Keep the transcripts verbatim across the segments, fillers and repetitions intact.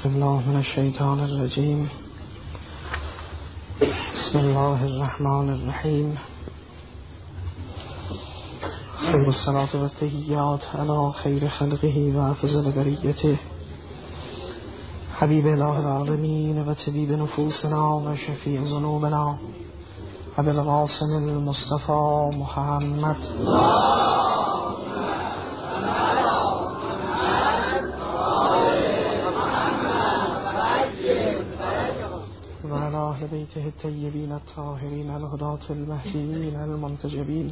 بالله من الشیطان الرجیم. بسم الله الرحمن الرحیم. خیر الصلاة و التحیات علی خیر خلقه و افضل بریته حبیب اله العالمین و طبیب نفوسنا و شفیع ذنوبنا ابی القاسم المصطفى محمد و علی اهل بیته الطیبین الطاهرین الهداة المهدیین المنتجبین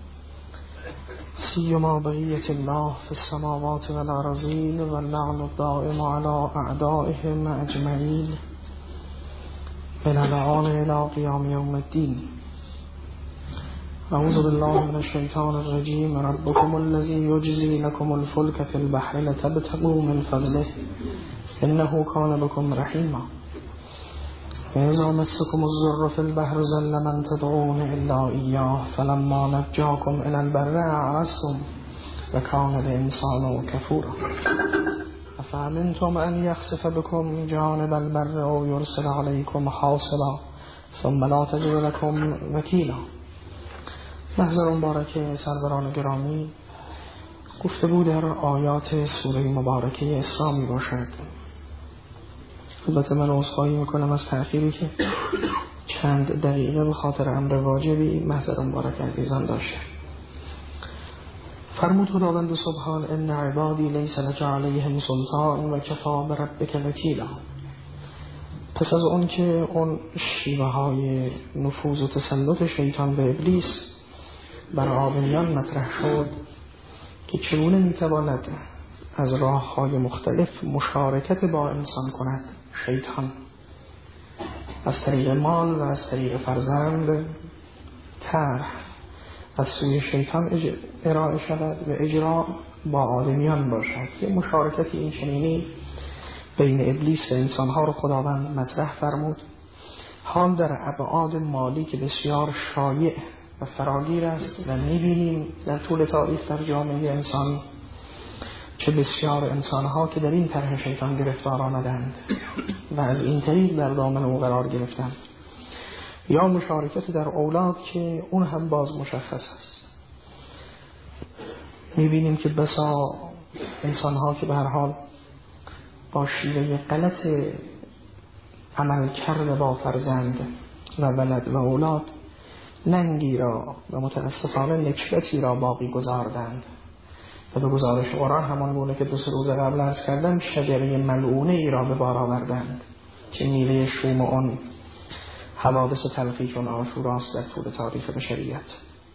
سیما بقیة الله في السماوات والأرضین و اللعن الدائم على اعدائهم اجمعین من الآن الى قیام یوم الدین. اعوذ بالله من الشیطان الرجیم. ربكم الذی یجزی لكم الفلك في البحر لتبتغوا من فضله انه كان بكم رحیما. فإذا مسكم الضر في البحر ضل من تدعون إلا إياه فلما نجاكم إلى البر أعرضتم وكان الإنسان كفورا. أفأمنتم أن يخسف بكم جانب البر أو يرسل عليكم حاصبا ثم لا تجد لكم وكيلا. محضر مبارکه سروران گرامی، گفتگو در آیات سوره مبارکه اسراء باشد. البته من عذرخواهی میکنم از تأخیری که چند دقیقه به خاطر امر واجبی محضر مبارک عزیزان داشته. فرمود خداوند سبحان ان عبادی لیس لک علیهم سلطان و کفی بربک وکیلا. پس از اون که اون شیوه های نفوذ و تسلط شیطان به ابلیس بر آدمیان مطرح شد که چگونه میتواند از راه های مختلف مشارکت با انسان کند، شیطان از طریق مال و از طریق فرزند طرح از سوی شیطان ارائه شود و اجرا با آدمیان باشد. یه مشارکتی این چنینی بین ابلیس و انسانها رو خداوند مطرح فرمود. حال در ابعاد مالی که بسیار شایع و فراگیر است و می‌بینیم در طول تاریخ در جامعه انسانی چه بسیار انسانها که در این طرح شیطان گرفتار آمدند و از این طریق در دامن او قرار گرفتند، یا مشارکت در اولاد که اون هم باز مشخص است. میبینیم که بسا انسانها که به هر حال با شیوه غلط عمل کرده با فرزند و ولد و اولاد ننگی را و متاسفانه نکبتی را باقی گذاردند و به گزارش قرآن همان گونه که دو سه روز قبل عرض کردم شجره ملعونه ای را به بار آوردند که میوه شوم اون حوادث تلخی چون عاشوراست در طول تاریخ بشریت.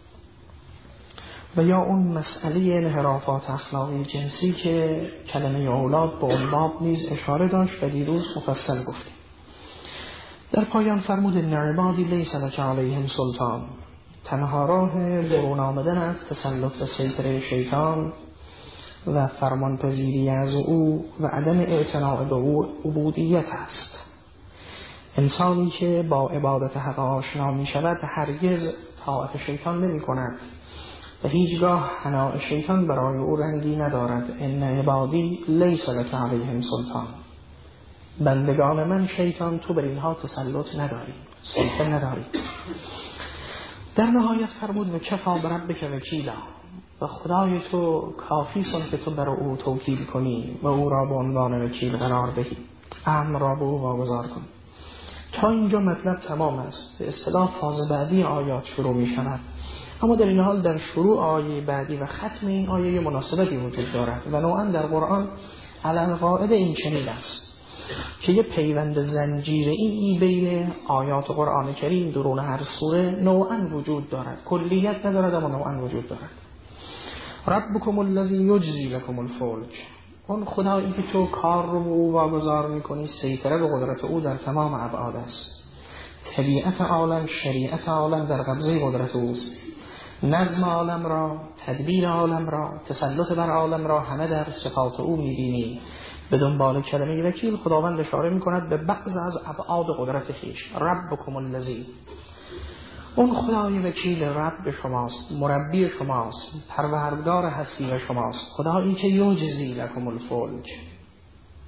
و یا اون مسئله انحرافات اخلاقی جنسی که کلمه اولاد به اون باب نیز اشاره داشت و دیروز مفصل گفتیم. در پایان فرمود ان عبادی لیس لک علیهم سلطان. تنها راه برون آمدن از تسلط و سیطره شیطان و فرمانپذیری از او و عدم اعتناع به او عبودیت است. انسانی که با عبادت حق آشنا می شود هرگز طاعت شیطان نمی کند و هیچگاه حناء شیطان برای او رنگی ندارد. ان عبادی لیس لک علیهم سلطان. بندگان من شیطان تو بر اینها تسلط نداری، سلطه نداری. در نهایت فرمود و کفی بربک وکیلا. و خدای تو کافی است که تو بر او توکیل کنی و او را به عنوان وکیل قرار دهی، امر را به او واگذار کنی. تا اینجا مطلب تمام است. به اصطلاح فاز بعدی آیات شروع می شود، اما در این حال در شروع آیه بعدی و ختم این آیه مناسبتی وجود دارد و نوعا در قرآن علی القاعده این چنین است که یه پیوند زنجیره‌ای بین آیات قرآن کریم درون هر سوره نوعا وجود دارد، کلیت ندارد اما نوعا وجود دارد. ربکم الذی یجزی لکم الفلک. اون خدایی که تو کار رو به او واگذار میکنی، سیطره به قدرت او در تمام ابعاد است. طبیعت عالم، شریعت عالم در قبضه قدرت اوست. نظم عالم را، تدبیر عالم را، تسلط بر عالم را همه در صفات او میبینی. به دنبال کلمه وکیل خداوند اشاره میکند به بعض از ابعاد قدرت خویش. ربکم الذی، اون خدای وکیل رب شماست، مربی شماست، پروردگار هستی شماست، خدایی که یجزی لکم الفلک،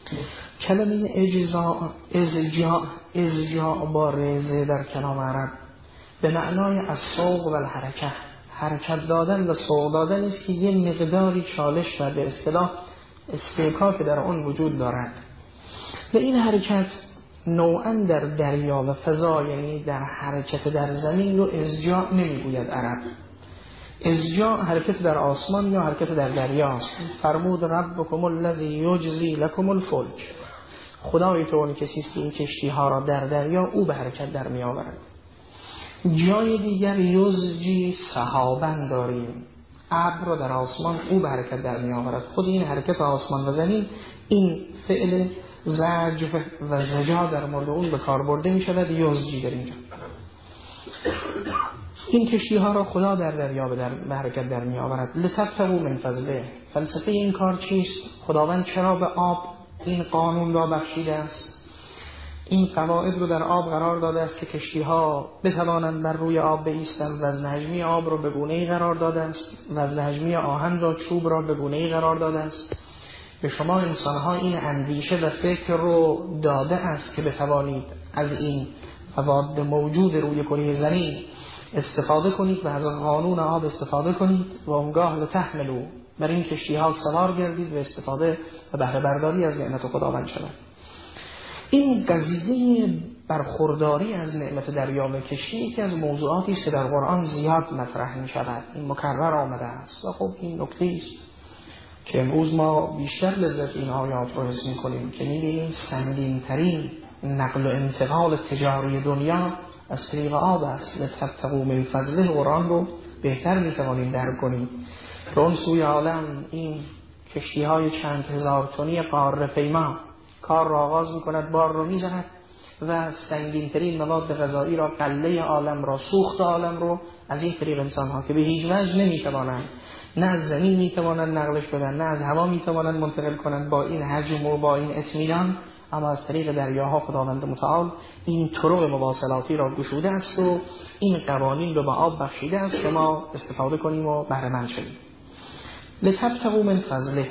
کلمه اجزاء ازجاء ازجاء با رزه در کلام عرب به معنای السوق و الحرکه، حرکت دادن و سوق دادن است که یه مقداری چالش و به اصطلاح استحکاک در آن وجود دارد و این حرکت نوعا در دریا و فضا، یعنی در حرکت در زمین، رو ازجاء نمیگوید عرب. ازجاء حرکت در آسمان یا حرکت در دریاست. فرمود ربکم الذی یجزی لکم الفلک، خدایتون کسی است که این کشتی ها را در دریا او به حرکت در می آورد. جای دیگر یزجی سحابن داریم، ابر را در آسمان او به حرکت در می آورد. خود این حرکت آسمان و زمین، این فعل زجر و زجا در مورد اون به کار برده می شود. یزجی در اینجا این کشتی ها را خدا در دریا به حرکت در می آورد. لتبتغوا من فضله، فلسفه این کار چیست؟ خداوند چرا به آب این قانون را بخشیده است؟ این قواعد رو در آب قرار داده است که کشتی ها بتوانند بر روی آب بایستند. وزن حجمی آب را به گونه‌ای قرار داده است، وزن حجمی آهن را، چوب را به گونه‌ای قرار داده است. به شما انسان ها این اندیشه و فکر رو داده است که بتوانید از این مواد موجود روی کره زمین استفاده کنید و از قانون آب استفاده کنید و اونگاه لتحملوا، بر این کشتی ها سوار گردید و استفاده و بهره برداری از نعمت خداوند شود. این قضیه برخورداری از نعمت دریا و کشتی یکی از موضوعاتی است که در قرآن زیاد مطرح می شود، این مکرر آمده است و خب این نکته است که امروز ما بیشتر لذت این آیات رو حس می کنیم که می بینیم سنگین ترین نقل و انتقال تجاری دنیا از طریق آب است. لتبتغوا من فضله، قرآن رو بهتر می توانیم درک کنیم که اون سوی عالم این کشتی های چند هزار تنی قاره پیما کار را آغاز می کند، بار رو می زند و سنگین ترین مواد غذایی را، قله عالم را، سوخت عالم رو از این طریق انسان ها که به هیچ وجه نمی توانند، نه از زمین می توانند نقلش بدن، نه از هوا می توانند منتقل کنند با این حجم و با این اطمینان، اما از طریق دریاها خداوند متعال این طرق مواصلاتی را گشوده است و این قوانین رو به آب بخشیده است که ما استفاده کنیم و بهره مند شویم. لتبتغوا من فضله،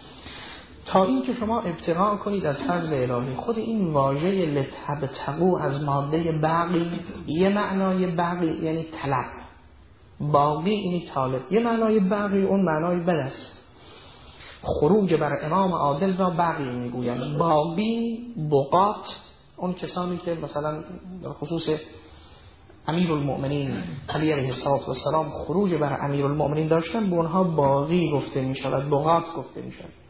تا این که شما ابتغاء کنید از فضل الهی. خود این واژه لتبتغوا از ماده بغی، یه معنای بغی یعنی طلب، باقی یعنی طالب، یه معنای بغی اون معنای بد است. خروج بر امام عادل را بغی میگویند. باقی بقات اون کسانی که مثلا در خصوص امیرالمؤمنین علی علیه السلام خروج بر امیرالمؤمنین داشتن، به اونها باقی گفته می شود، بقات گفته می شود.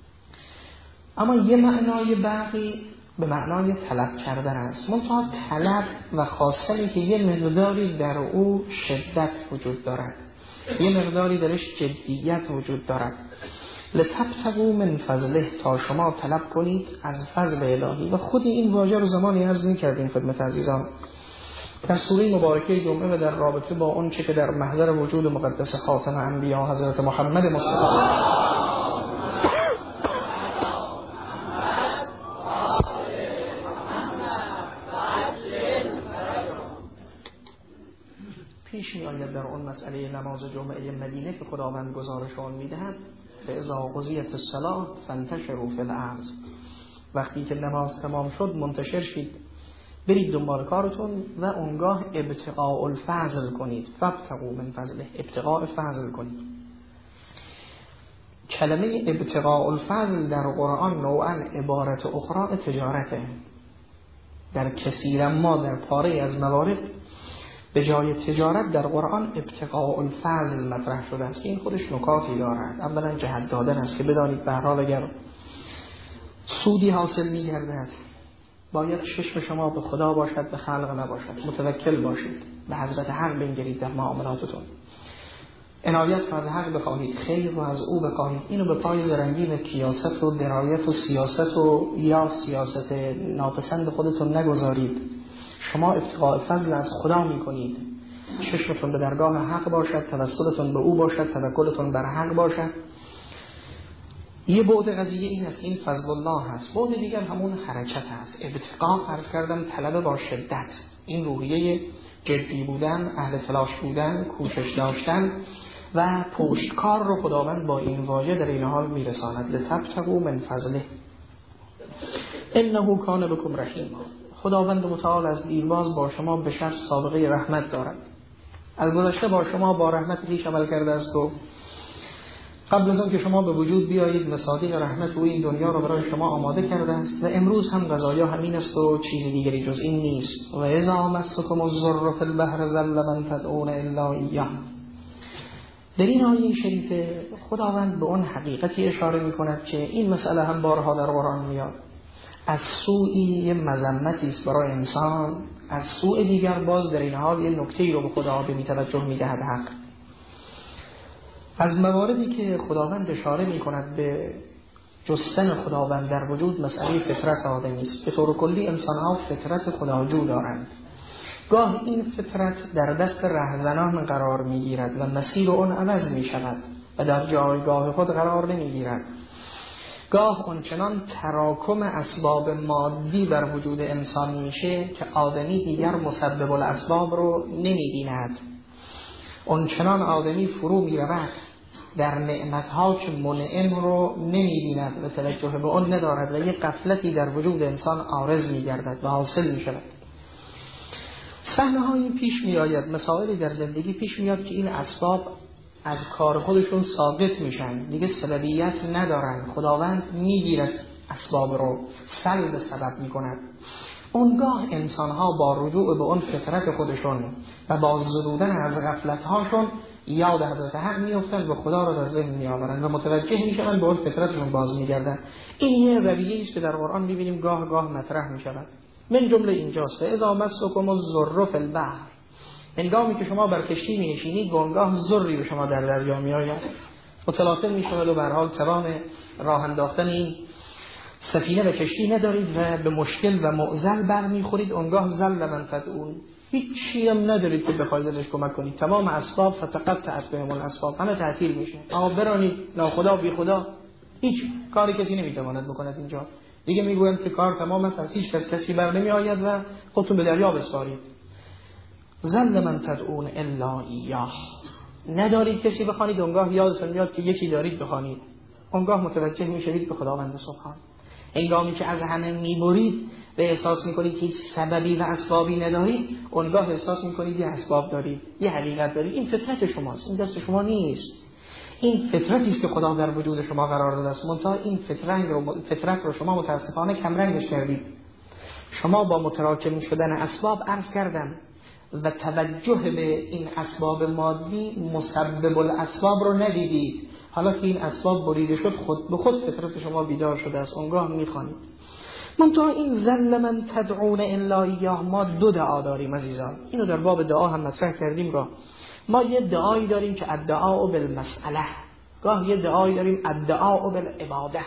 اما یه معنای بغی به معنای طلب کردن است، منتها طلب و خواستنی که یه مقداری در او شدت وجود دارد، یه مقداری درش جدیت وجود دارد. لتبتغوا من فضله، تا شما طلب کنید از فضل الهی. و خود این واژه رو زمانی عرض می‌کردیم خدمت عزیزان در سوره مبارکه جمعه و در رابطه با اون چه که در محضر وجود مقدس خاتم انبیا حضرت محمد مصطفی پیش می آید در اون مسئله نماز جمعه مدینه که خداوند گزارش آن می‌دهد فاذا قضیت الصلاة فانتشروا فی الارض، وقتی که نماز تمام شد منتشر شید، برید دنبال کارتون و اونگاه ابتغاء الفضل کنید. فابتغوا من فضله، ابتغاء فضل کنید. کلمه ابتغاء الفضل در قرآن نوعا عبارت اخرى تجارته. در کثیر ما در پاره از موارد به جای تجارت در قرآن ابتغاء الفضل مطرح شده است که این خودش نکاتی دارد. اولا جهت دادن است که بدانید به هر حال اگر سودی حاصل می‌گردد باید چشم شما به خدا باشد، به خلق نباشد. متوکل باشید، به حضرت حق بنگرید در معاملاتتون، عنایت از حق بخواهید، خیر رو از او بخواهید. اینو به پای زرنگی و کیاست و درایت و سیاست و یا سیاست ناپسند خودتون نگذارید. شما ابتغاء فضل از خدا میکنید، چشمتون به درگاه حق باشد، توسلتون به او باشد، توکلتون بر حق باشد. یه بعد قضیه این است، این فضل الله هست. بعد دیگر همون حرکت هست. ابتغاء فرض کردم طلب با شدت، این روحیه جدی بودن، اهل تلاش بودن، کوشش داشتن و پشتکار رو خداوند با این واژه در این حال میرساند. لتبتغوا من فضله. انه کان بکم رحیما. خداوند متعال از دیرباز با شما به شرط سابقه رحمت دارد. از گذشته با شما با رحمت خویش عمل کرده است و قبل از آن که شما به وجود بیایید مصادیق رحمت او این دنیا را برای شما آماده کرده است و امروز هم قضایا همین است و چیز دیگری جز این نیست. و اذا مسکم الضر فی البحر ضل من تدعون الا ایاه. در این آیه شریف خداوند به اون حقیقتی اشاره می کند که این مسئله هم بارها در قرآن میاد. از سوی مذمتی است برای انسان، از سوی دیگر باز در این حال یه نکته‌ای رو به خدا به توجه می‌دهد حق. از مواردی که خداوند اشاره می‌کند به جستن خداوند در وجود مسئله فطرت آدمی است. به طور کلی انسان‌ها فطرت خداجو دارند. گاه این فطرت در دست رهزنان قرار می‌گیرد و مسیر آن عوض می‌شود و در جایگاه خود قرار نمی‌گیرد. گاه اونچنان تراکم اسباب مادی بر وجود انسان میشه که آدمی دیگر مسبب الاسباب رو نمی‌بیند. اونچنان آدمی فرو می‌رود در نعمت‌ها که منعم رو نمی‌بیند و توجه به آن ندارد و یک غفلتی در وجود انسان عارض می‌گردد و حاصل می‌شود. صحنه‌هایی پیش می‌آید، مسائلی در زندگی پیش میاد که این اسباب از کار خودشون ساقط میشن، دیگه سببیت ندارن. خداوند میگیرد اسباب رو، سلب سبب میکند. اونگاه انسان‌ها با رجوع به اون فطرت خودشون و با زدودن از غفلت‌هاشون یاد حضرت حق میافتند و خدا را در ذهن میآورند و متوجه میشوند به اون فطرتشون باز میگردند. این یه رویه‌ای است که در قرآن میبینیم گاه گاه مطرح میشود. من جمله اینجاست: اذا مسکم الضر فی البحر. هنگامی که شما بر کشتی می نشینید گنگاه ضری به شما در دریا می آید، متلاطم می شود و به هر حال توان راه انداختن این سفینه و کشتی ندارید و به مشکل و معضل برمیخورید. اونگاه ضل من تدعون، هیچی هم ندارید که بخواید ازش کمک کنید. تمام اسباب فتقطعت بهم الاسباب، همه تعطیل میشه. اما برانید ناخدا بی خدا هیچ کاری کسی نمیتواند بکند. اینجا دیگه میگویند که کار تمام است، از هیچ کس کسی بر نمی آید و خودتون به دریا بسپارید. ظل من تدعون الا ایاه، ندارید کسی بخوانید. اونگاه یادتون میاد که یکی دارید بخوانید. اونگاه متوجه میشوید به خداوند سبحان. هنگامی که از همه میبرید و احساس میکنید هیچ سببی و اسبابی ندارید، اونگاه احساس میکنید یه اسباب دارید، یه حقیقت دارید. این فطرت شماست، این دست شما نیست. این فطرتی است که خدا در وجود شما قرار داده است. منتها این فطرت رو فطرت رو شما متاسفانه کمرنگش کردید. شما با متراکم شدن اسباب عرض کردم و توجه به این اسباب مادی مسبب الاسباب رو ندیدید. حالا که این اسباب بریده شد، خود به خود فطرت شما بیدار شده است. اونگاه میخوانید. منتها این ظل من تدعون الا ایاه، ما دو دعا داریم عزیزان. اینو در باب دعا هم مطرح کردیم. گاه ما یه دعایی داریم که الدعاء بالمسئله، گاه یه دعایی داریم الدعاء بالعباده.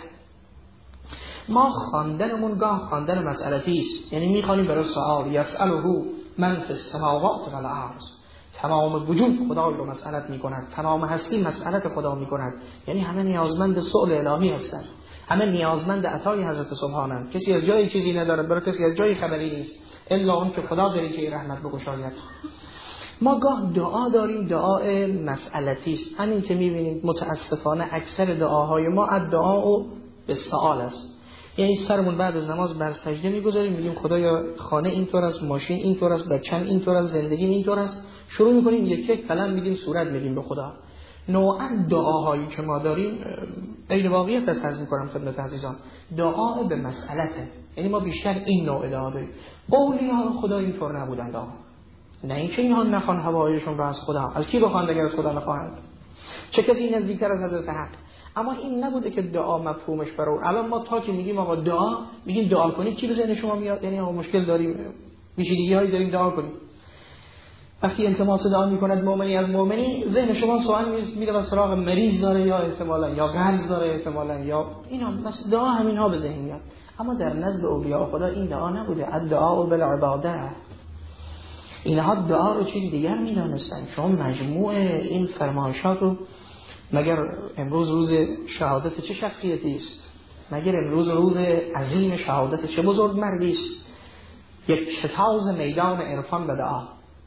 ما خواندنمون گاه خواندن مسئلتی است، یعنی میخوانیم برای سوال یسأله من فی السماوات و الارض. تمام وجود خدا رو مسئلت میکند، تمام هستی مسئلت خدا میکند. یعنی همه نیازمند سؤال الهی هستند، همه نیازمند عطای حضرت سبحانند. کسی از جای چیزی ندارد، برای کسی از جای خبری نیست الا اون که خدا دریچه رحمت بگشاید. ما گاه دعا داریم، دعای مسئلتی است. همین که میبینید متاسفانه اکثر دعاهای ما الدعاء بالسؤال است. یعنی سرمون بعد از نماز بر سجده میگذاریم، میگیم خدایا خانه اینطور است، ماشین اینطور است، بچه‌م اینطور است، زندگی اینطور است. شروع میکنیم یک یک کلام میدیم، صورت میدیم به خدا. نوعا دعاهایی که ما داریم غیر واقعیت است. عرض میکنم خدمت عزیزان، دعا به مسئلته. یعنی ما بیشتر این نوع دعا داریم. اولیاء خدا اینطور نبودند. نه اینکه اینها نخوان هوایشون را از خدا، از کی بخوان اگر از خدا نخواهند؟ چه کسی نزدیکتر از حضرت حق؟ اما این نبوده که دعا مفهومش برای الان ما تا که میگیم آقا دعا، میگیم دعا کنید، چی به ذهن شما میاد؟ یعنی آقا مشکل داریم، بیچیدگی هایی داریم، دعا کنید. وقتی التماس دعا میکند مؤمنی از مؤمنی، ذهن شما سوال میره و سراغ مریض داره یا احتمالاً یا قرض داره احتمالاً یا اینا، بس دعا همینها به ذهن میاد. اما در نزد اولیاء خدا این دعا نبوده. الدعاء بالعباده. اینها دعا رو چیز دیگر میدانستن. شما مجموع این فرمایشات رو، مگر امروز روز شهادت چه شخصیتی است؟ مگر امروز روز عظیم شهادت چه بزرگ مردی است؟ یک شتاز میدان عرفان و دعا،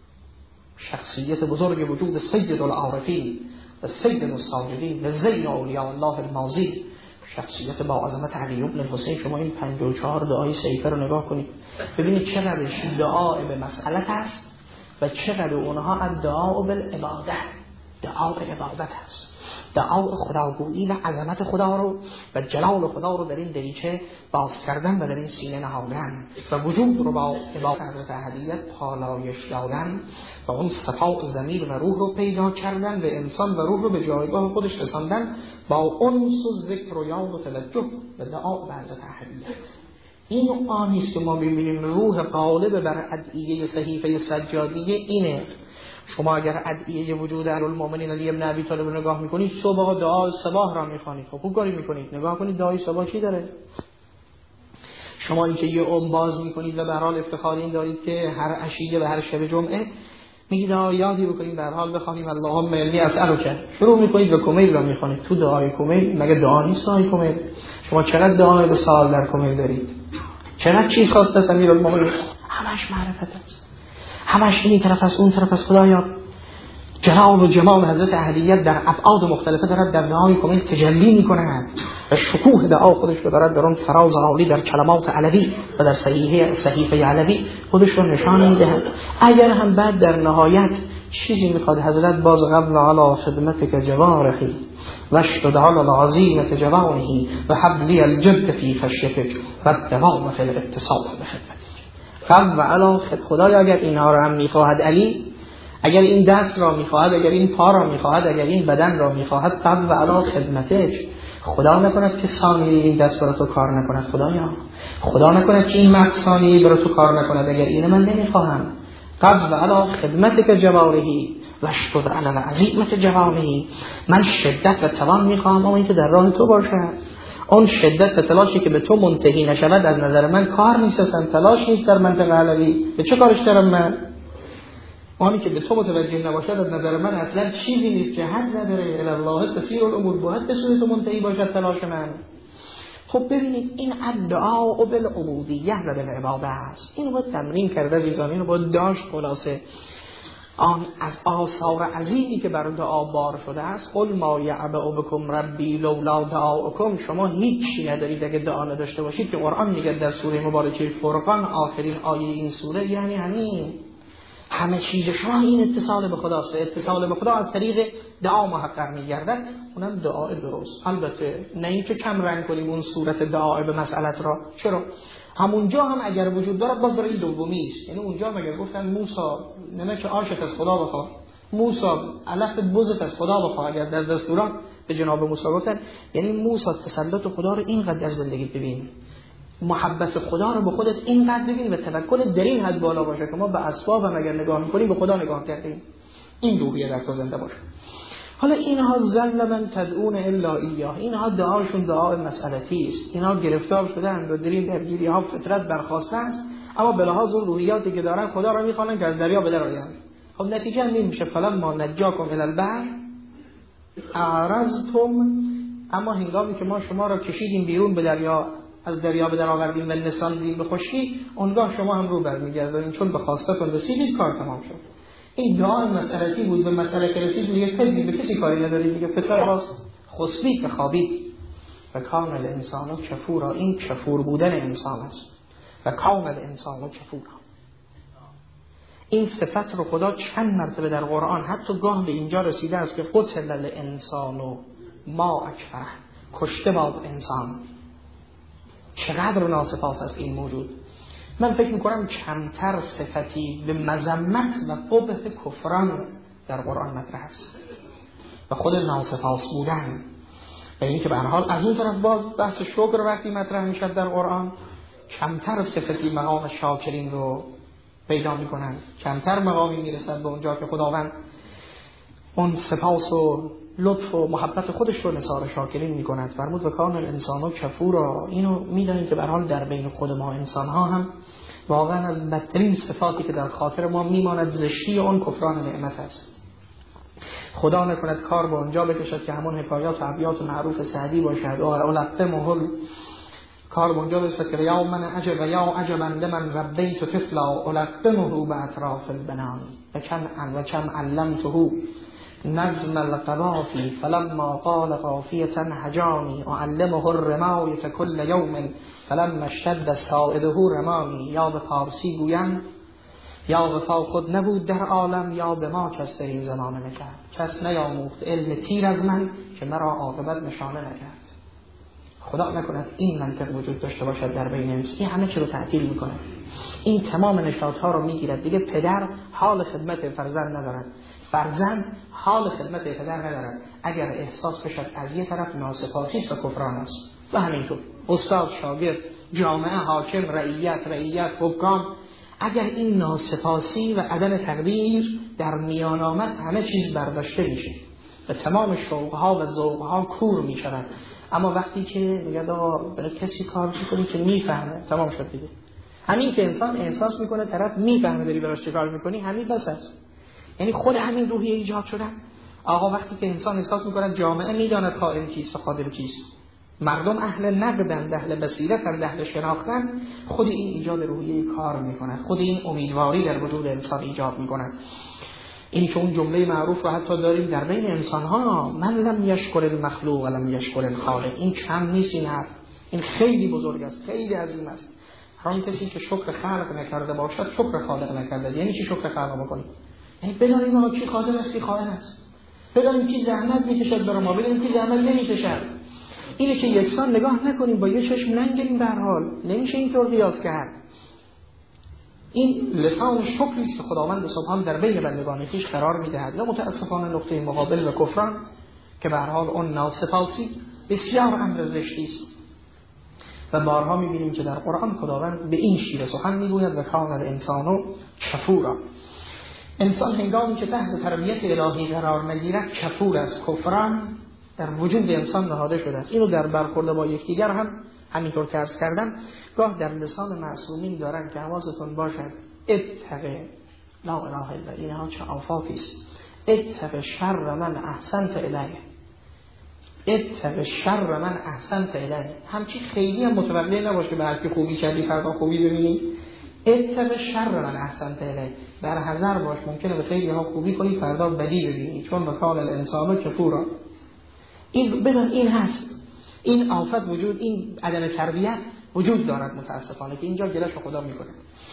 شخصیت بزرگ وجود سید العارفین و سید الساجدین و زین اولیاء الله الماضی، شخصیت با عظمت علی بن الحسین. شما این پنجاه و چهار دعای سیفه رو نگاه کنید ببینید چقدرش دعا به مسئلت است و چقدر اونها از دعا به عبادت، دعا به عبادت است، دعا خداگویی و عظمت خدا رو و جلال خدا رو در این دریچه باز کردن و در این سینه نهادن و وجود رو با عبادت احدیت پالایش دادن و اون صفاء ضمیر و روح رو پیدا کردن و انسان و روح رو به جایگاه خودش رساندن با انس و ذکر و یاد و توجه و دعا به حضرت احدیت. این آنی است که ما می‌بینیم روح غالب بر ادعیه صحیفه سجادیه اینه. شما اگر ادعیه وجود المؤمنین علی بن ابی طالب نگاه میکنید صبح دعای صباح را میخوانید، خب خوب کاری میکنید. نگاه کنید دعای صباح چی داره. شما اینکه یه عمر باز میکنید و به هر حال افتخار این دارید که هر عشیه و هر شب جمعه میگید یادی بکنید به هر حال بخوانیم اللهم انی اسالک، شروع میکنید و کمیل را میخوانید. تو دعای کمیل مگه دعا نیست؟ دعای کمیل شما چقدر دعای به سال در کمیل دارید؟ چقدر چیز خواسته است امیرالمومنین؟ همش معرفت است، همش این طرف از اون طرف از خدایا. جلال و جمال حضرت احدیت در ابعاد مختلفه دارد در دعای کمیل تجلی می‌کند و شکوه دعا خودش رو دارد در اون فراز عالی در کلمات علوی و در صحیحه صحیفه علوی خودش رو نشان می‌دهد. اگر هم بعد در نهایت چیزی می‌خواد حضرت باز قبل علی خدمتک جوارحی و اشتد علی العظیمة جوانحی و حبلی الجد فی خشیتک و الدوام فی الاتصال بخدمتک. قبل و علی خدایا اگر اینها رو هم می‌خواهد علی، اگر این دست را میخواهد، اگر این پا را میخواهد، اگر این بدن را میخواهد، قبل و علا خدمتش. خدا نکند که ثانیه این دست برای تو کار نکند خدایا، خدا نکند که این مرد ثانیه برای تو کار نکند اگر این من نمیخواهم. قبل و علا خدمتک جوارحی و اشتد علی العظیمة جوانحی. من شدت و توان میخواهم اما این که در راه تو باشد. اون شدت و تلاشی که به تو منتهی نشود از نظر من کار نیست، اصلا تلاش نیست در منطقه علوی. به چه کارش دارم من؟ آنی که به تو متوجه نباشد از نظر من اصلا چیزی نیست که حد نداره. الله تسیر الامور، باید به سوی تو منتهی باشد تلاش من. خب ببینید این ادعا و بالعبودیه و بالعباده است. این رو تمرین کرده عزیزان، این رو باید داشت. خلاصه آن از آثار عظیمی که بر دعا بار شده است. قل ما یعبأ بکم ربی لولا دعاؤکم. شما هیچی ندارید اگه دعا نداشته باشید که قرآن میگه در سوره مبارکه فرقان آخرین آیه این سوره یعنی همین همه چیز شما این اتصال به خداست. اتصال به خدا از طریق دعا محقق می‌گردد، اونم دعای درست. البته نه اینکه کم رنگ کنیم اون صورت دعای به مسئلت را. چرا؟ همونجا هم اگر وجود دارد باز برای دومی است. یعنی اونجا مگر گفتن موسی نه که عاشق از خدا بخواد، موسی علف بزت از خدا بخواد، اگر در دستورات به جناب موسی گفتن یعنی موسی تسلط خدا رو اینقدر در زندگی ببین، محبت خدا رو به خودت اینقدر ببین و توکل در این حد بالا باشه که ما به اسباب هم اگر نگاه می‌کنیم به خدا نگاه کردیم. این روحیه در تو زنده باشه. حالا اینها ظل من تدعون الا ایاه، اینها دعاشون دعای مسئلتی است. اینها گرفتار شدن و در این درگیری ها فطرت برخواسته است، اما به لحاظ روحیاتی که دارن خدا رو می‌خوانن که از دریا به در آیند. خب نتیجه این میشه فلما نجاکم الی البحر اعرضتم. اما هنگامی که ما شما را کشیدیم بیرون به دریا، از دریا به در آوردیم و نساندیم به خشکی، اونگاه شما هم رو برمیگردید چون به خواستتون رسیدید، کار تمام شد. این دعای مسئلتی بود. به مسئله که رسید میگه کسی به کسی کاری نداری، میگه فطرت باز خسبید و خوابید. و کان الانسان کفورا، این کفور بودن انسان است. و کان الانسان کفورا، این صفت رو خدا چند مرتبه در قرآن حتی گاه به اینجا رسیده است که قتل الانسان ما اکفره، کشته باد انسان. چقدر ناسپاس است این موجود. من فکر میکنم کمتر صفتی به مذمت و قبح کفران در قرآن مطرح است و خود ناسپاس بودن. و این که به هر حال از اون طرف باز بحث شکر وقتی مطرح میشد در قرآن، کمتر صفتی مقام شاکرین رو پیدا میکنن، کمتر مقامی میرسد به اونجا که خداوند اون سپاس و لطف و محبت خودش رو نثار شاکرین میکند. فرمود و کان الانسان کفورا. اینو میدونید که به هر حال در بین خود ما انسان ها هم واقعا از بدترین صفاتی که در خاطر ما میماند زشتی اون کفران نعمت است. خدا نکند کار به اونجا بکشد که همون حکایات و ابیات معروف سعدی باشد و علقمه کار به اونجا برسد که یا من عجب و یا عجبا لمن ربیت طفلا علقمه به اطراف البنان و کم و کم علمته نظم القوافی فلما قال قافیة هجانی اعلمه الرمایة کل یوم فلما اشتد ساعده رمانی. یا به پارسی گویم یا وفا خود نبود در عالم، یا به ما کس در این زمانه نکرد. کس نیاموخت علم تیر از من که مرا عاقبت نشانه نکرد. خدا نکند این منطق وجود داشته باشد در بین انسان. این همه چی رو تعطیل میکنه. این تمام نشاطها رو میگیرد. دیگه پدر حال خدمت فرزند ندارد، فرزند حال خدمت پدر ندارد. اگر احساس بشد از یه طرف ناسپاسی است و کفران است، و همینطور استاد، شاگرد، جامعه، حاکم، رعیت، رعیت، حکام، اگر این ناسپاسی و عدم تقدیر در میان آمد، همه چیز برداشته میشه و تمام شوقها و ذوقها کور میشود. اما وقتی که میگه آقا برای کسی کار میکنی که میفهمه، تمام شد دیگه. همین که انسان احساس میکنه طرف میفهمه داری براش چه کار میکنی، همین بس است. یعنی خود همین روحیه ایجاد شدن. آقا وقتی که انسان احساس میکنه جامعه میداند خائن کیست و خادم کیست، مردم اهل نقدن، اهل بصیرتن، اهل شناختن، خود این ایجاد روحیه کار میکنه، خود این امیدواری در وجود انسان ایجاد میکنه. این که اون جمله معروف رو حتی داریم در بین انسان ها، من لم یشکر المخلوق و لم یشکر الخالق. این کم نیست، این حرف این خیلی بزرگ است، خیلی عظیم است. هر کسی که شکر خالق نکرده باشد شکر خالق نکرده. یعنی چی شکر خالق بکنی؟ یعنی بدانیم ما کی خادم است کی خائن است، بدانیم کی زحمت میکشد برای ما، بدانیم کی زحمت نمیکشد. اینه که یکسان نگاه نکنیم، با یه چشم ننگریم. به هر حال نمیشه اینطور قیاس کرد. این لسان شکری است که خداوند سبحان در بین بندگان خویش قرار میدهد. یا متاسفانه نقطه مقابل و کفران که به هر حال اون ناسپاسی بسیار امر زشتی است. و بارها میبینیم که در قرآن خداوند به این شیوه سخن میگوید و کان الانسان کفورا. انسان هنگامی که تحت تربیت الهی قرار نگیرد کفور است. کفران در وجود انسان نهاده شده است. اینو در برخورد با یکدیگر هم همینطور که عرض کردم گاه در لسان معصومین دارن که حواستون باشد اتق لا اله الا اینها چه آفاتی است. اتق شر من احسنت الیه، اتق شر من احسنت الیه. همچی خیلی هم متوقع نباشه به هر کی خوبی کردی فردا خوبی ببینی. اتق شر من احسنت الیه، در حذر باش، ممکنه به خیلی ها خوبی کنی فردا بدی ببینی، چون وکال الانسان کفورا. این بدون این هست، این آفت وجود، این عدم تربیت وجود دارد متاسفانه که اینجا گلش خدا میکنه.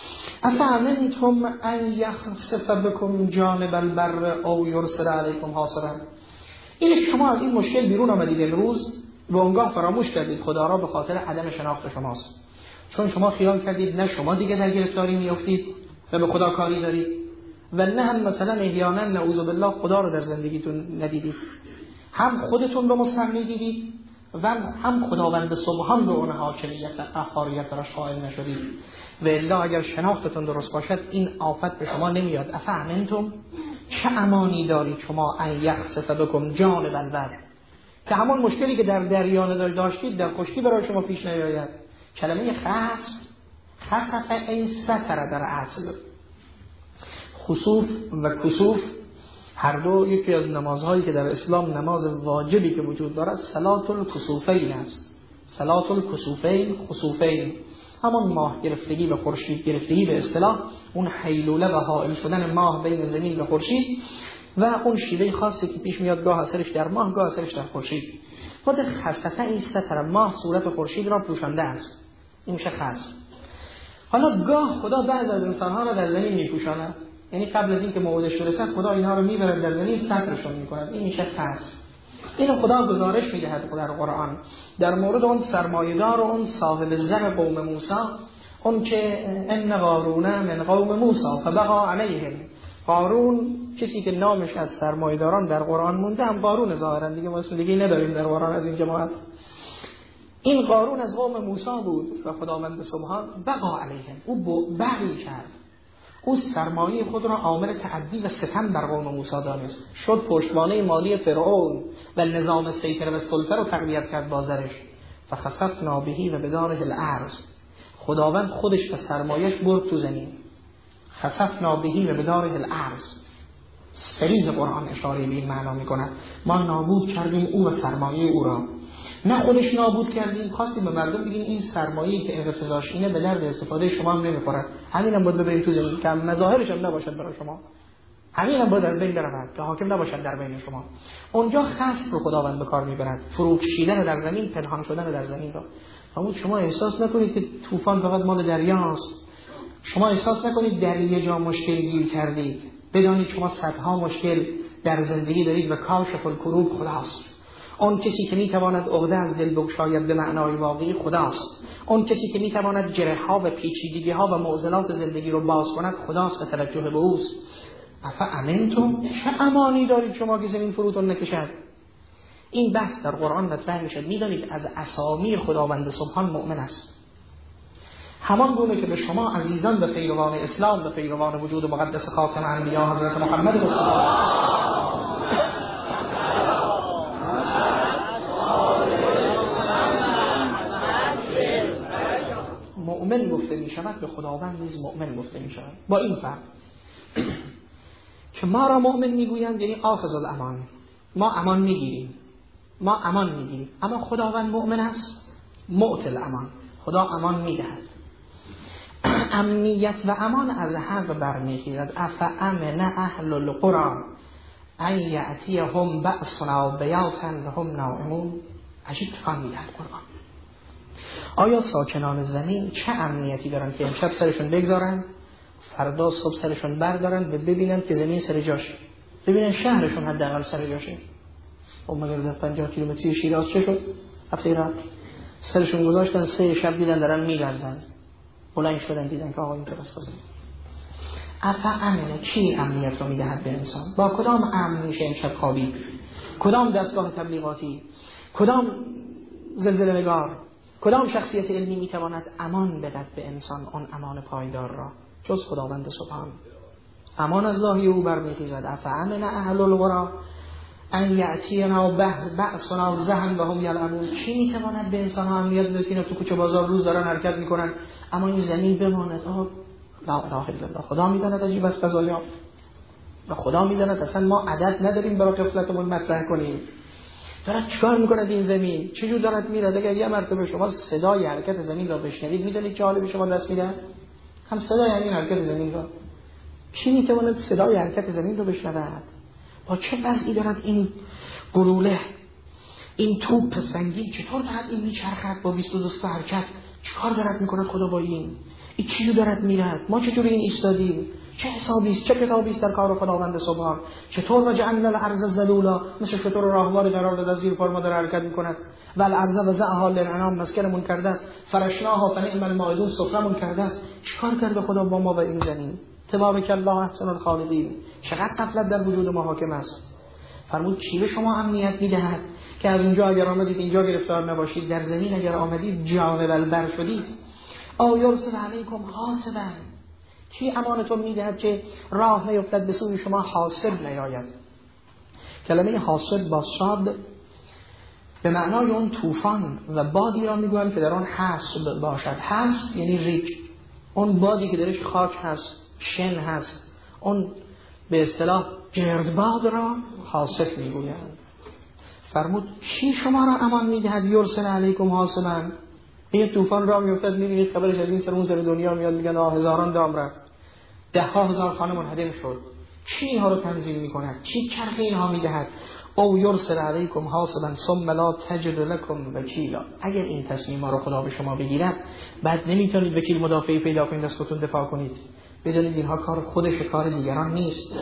افامنتم ان یخسف بکم جانب البر او یرسل علیکم حاصبا. این شما از این مشکل بیرون آمدید امروز و اونگاه فراموش کردید خدا را به خاطر عدم شناخت شماست. چون شما خیال کردید نه شما دیگه در گرفتاری میافتید و به خدا کاری دارید و نه هم مثلا احیانا نعوذ بالله خدا رو در زندگیتون ندیدید، هم خودتون رو مستقلی دیدید و هم خداوند سبحان به اون حاکمیت و قهاریت براش قائل نشدید. و الا اگر شناختتون درست باشد این آفت به شما نمیاد. افامنتم، چه امانی دارید شما ان یخسف بکم جانب البر، که همون مشکلی که در دریانه داشتید در خشکی برای شما پیش نیاید. کلمه خسف، خسف این ستر در اصل، خسوف و کسوف هر دو یکی از نمازهایی که در اسلام نماز واجبی که وجود دارد صلات الکسوفین است. صلات الکسوفین، خسوفین، همون ماه گرفتگی به خورشید، گرفتگی به اصطلاح اون حیلوله و حائل شدن ماه بین زمین و خورشید و اون شیوه خاصی که پیش میاد گاه اثرش در ماه گاه اثرش در خورشید. خود خسفه این ستر ماه صورت خورشید را پوشانده است، این میشه خسف. حالا گاه خدا بعض از انسان‌ها را در زمین میپوشاند، یعنی قبل از اینکه موعدش برسد خدا اینها رو میبرد در زمین سترشون میکند، این میشه خسف. اینو خدا گزارش میدهد در قرآن در مورد اون سرمایه‌دار و اون صاحب زر قوم موسی، اون که ان قارون من قوم موسی فبغى علیهم. قارون کسی که نامش از سرمایه‌داران در قرآن مونده هم قارون ظاهرا، دیگه ما اسم دیگه نداریم در قرآن از این جماعت. این قارون از قوم موسی بود و خداوند سبحان بغى علیهم، او بغی کرد، او سرمایه خود را عامل تعدی و ستم بر قوم موسی دانست، شد پشتوانه مالی فرعون و نظام سیطره و سلطه رو تقویت کرد با زرش. فخسفنا به و بداره الارض، خداوند خودش و سرمایه‌اش برد تو زمین. خسفنا به و بداره الارض، صریح قرآن اشاره به این معنا می‌کند ما نابود کردیم او و سرمایه او را. نه خودش نابود کردیم، خواستیم به مردم بگیم این سرمایه‌ای که انقفاضش اینه به درد استفاده شما هم نمی‌خورد، همینم بود ببرید تو زمین که مظاهرش هم نباشد برای شما. همین هم باید از بین برود که حاکم نباشد در بین شما. اونجا خصم رو خداوند به کار میبرد، فرو کشیدن در زمین، پنهان شدن در زمین را. اما شما احساس نکنید که طوفان فقط مال دریاست. شما احساس نکنید در یه جا مشکل گیر کردید. بدانید شما صدها مشکل در زندگی دارید و کاشف الکروب خداست. اون کسی که میتواند عقده از دل بگشاید به معنای واقعی خداست. اون کسی که میتواند جرح‌ها و پیچیدگی‌ها و معضلات زندگی رو باز کند خداست و توجه به اوست. افا امنتم، چه امانی دارید شما که زمین فروتون نکشد؟ این بحث در قرآن مطرح میشد. میدانید از اسامی خداوند سبحان مؤمن است. همان گونه که به شما عزیزان و پیروان اسلام و پیروان وجود مقدس خاتم انبیا حضرت محمد مصطفی مؤمن گفته می شود، به خداوند نیز مؤمن گفته می شود. با این فرق که ما را مؤمن می گویند یعنی آخذ الامان، ما امان می گیریم، ما امان می گیریم. اما خداوند مؤمن است، معطی الامان، خدا امان می دهد. امنیت و امان از حق برمیخیزد. افامن اهل القرى ان یأتیهم بأسنا بیاتا و هم نائمون. عجیب تکان میدهد قرآن. آیا ساکنان زمین چه امنیتی دارن که امشب سرشون بگذارن، فردا صبح سرشون بردارن و ببینن که زمین سر جاشه، ببینن شهرشون حداقل سر جاشه؟ خب مگر در پنجاه کیلومتری شیراز چه شد؟ هفته رفت سرشون گذاشتن، سه شب دیدن دارن میلرزن، بلند شدن دیدن که آقا این درست است. افا امنه، چی امنیت رو میدهد به انسان؟ با کدام امن میشه امشب خوابید؟ کدام دستگاه تبلیغاتی، کدام زلزله نگار، کدام شخصیت علمی میتواند امان بدهد به انسان آن امان پایدار را جز خداوند سبحان؟ امان از ذاهی او برمیخیزد. افامن اهل القرى ان یأتینا بأسنا ضحی و هم یلعبون. چی میتواند به انسان ها امنیت بده که تو کوچه بازار روز دارن حرکت میکنن اما این زمین بماند؟ آه لا اله الا الله. خدا میداند عجیب است قضایا و خدا میداند اصلا ما عدد نداریم برای غفلتمون مطرح کنیم. دارد چیکار میکنه این زمین؟ چجور دارد میره؟ اگر یه مرتبه شما صدای حرکت زمین را بشنوید میدونید چه حالی به شما دست میده؟ هم صدای همین حرکت زمین را. کی میتواند صدای حرکت زمین رو بشنود؟ با چه وضعی دارد این گلوله، این توپ سنگین چطور دارد این میچرخد با بیست و دو تا حرکت؟ چیکار دارد میکنه خدا با این؟ این چیزو دارد میرد؟ ما چطور این ایستادیم؟ چه حسابی است، چه کتابی است در کار خداوند سبحان؟ چطور وجعلنا الارض ذلولا، مثل چطور راهواری قرار داده زیر پا ما داره حرکت میکند. و الارض وضعها للانام، مسکنمون کرده است. فرشناها فنعم الماعدون، سفرمون کرده است. چیکار کرده خدا با ما و این زمین؟ تبارک الله احسن الخالقین. چقدر غفلت در وجود ما حاکم است. فرمود چی به شما امنیت میدهد که از اونجا اگر آمدید اینجا گرفتار نباشید، در زمین اگر آمدید جانب البر شدید. آ یرسل علیکم حاصبا، کی امانتون میدهد که راه نیفتد به سوی شما حاصب نیاید؟ کلمه حاصب با صاد به معنای اون طوفان و بادی را میگویند که در آن حسب باشد. حسب یعنی ریگ، اون بادی که درش خاک هست، شن هست، اون به اصطلاح گردباد را حاصب میگویند. فرمود چی شما را امان میدهد؟ یرسل علیکم حاصبا. این طوفان را میافتد، میبینید خبرش از این سر اون سر دنیا میاد، میگن آه هزاران دام رفت، ده ها هزار خانه منهدم شد. چی اینها رو تنظیم میکند؟ چی چرخ اینها میدهد؟ او یرسل علیکم حاصبا ثم لا تجد لکم وکیلا. اگر این تصمیم رو خدا به شما بگیرد بعد نمیتونید وکیل مدافعی پیدا کنید دستتون دفاع کنید. بدونید اینها کار خودش، کار دیگران نیست.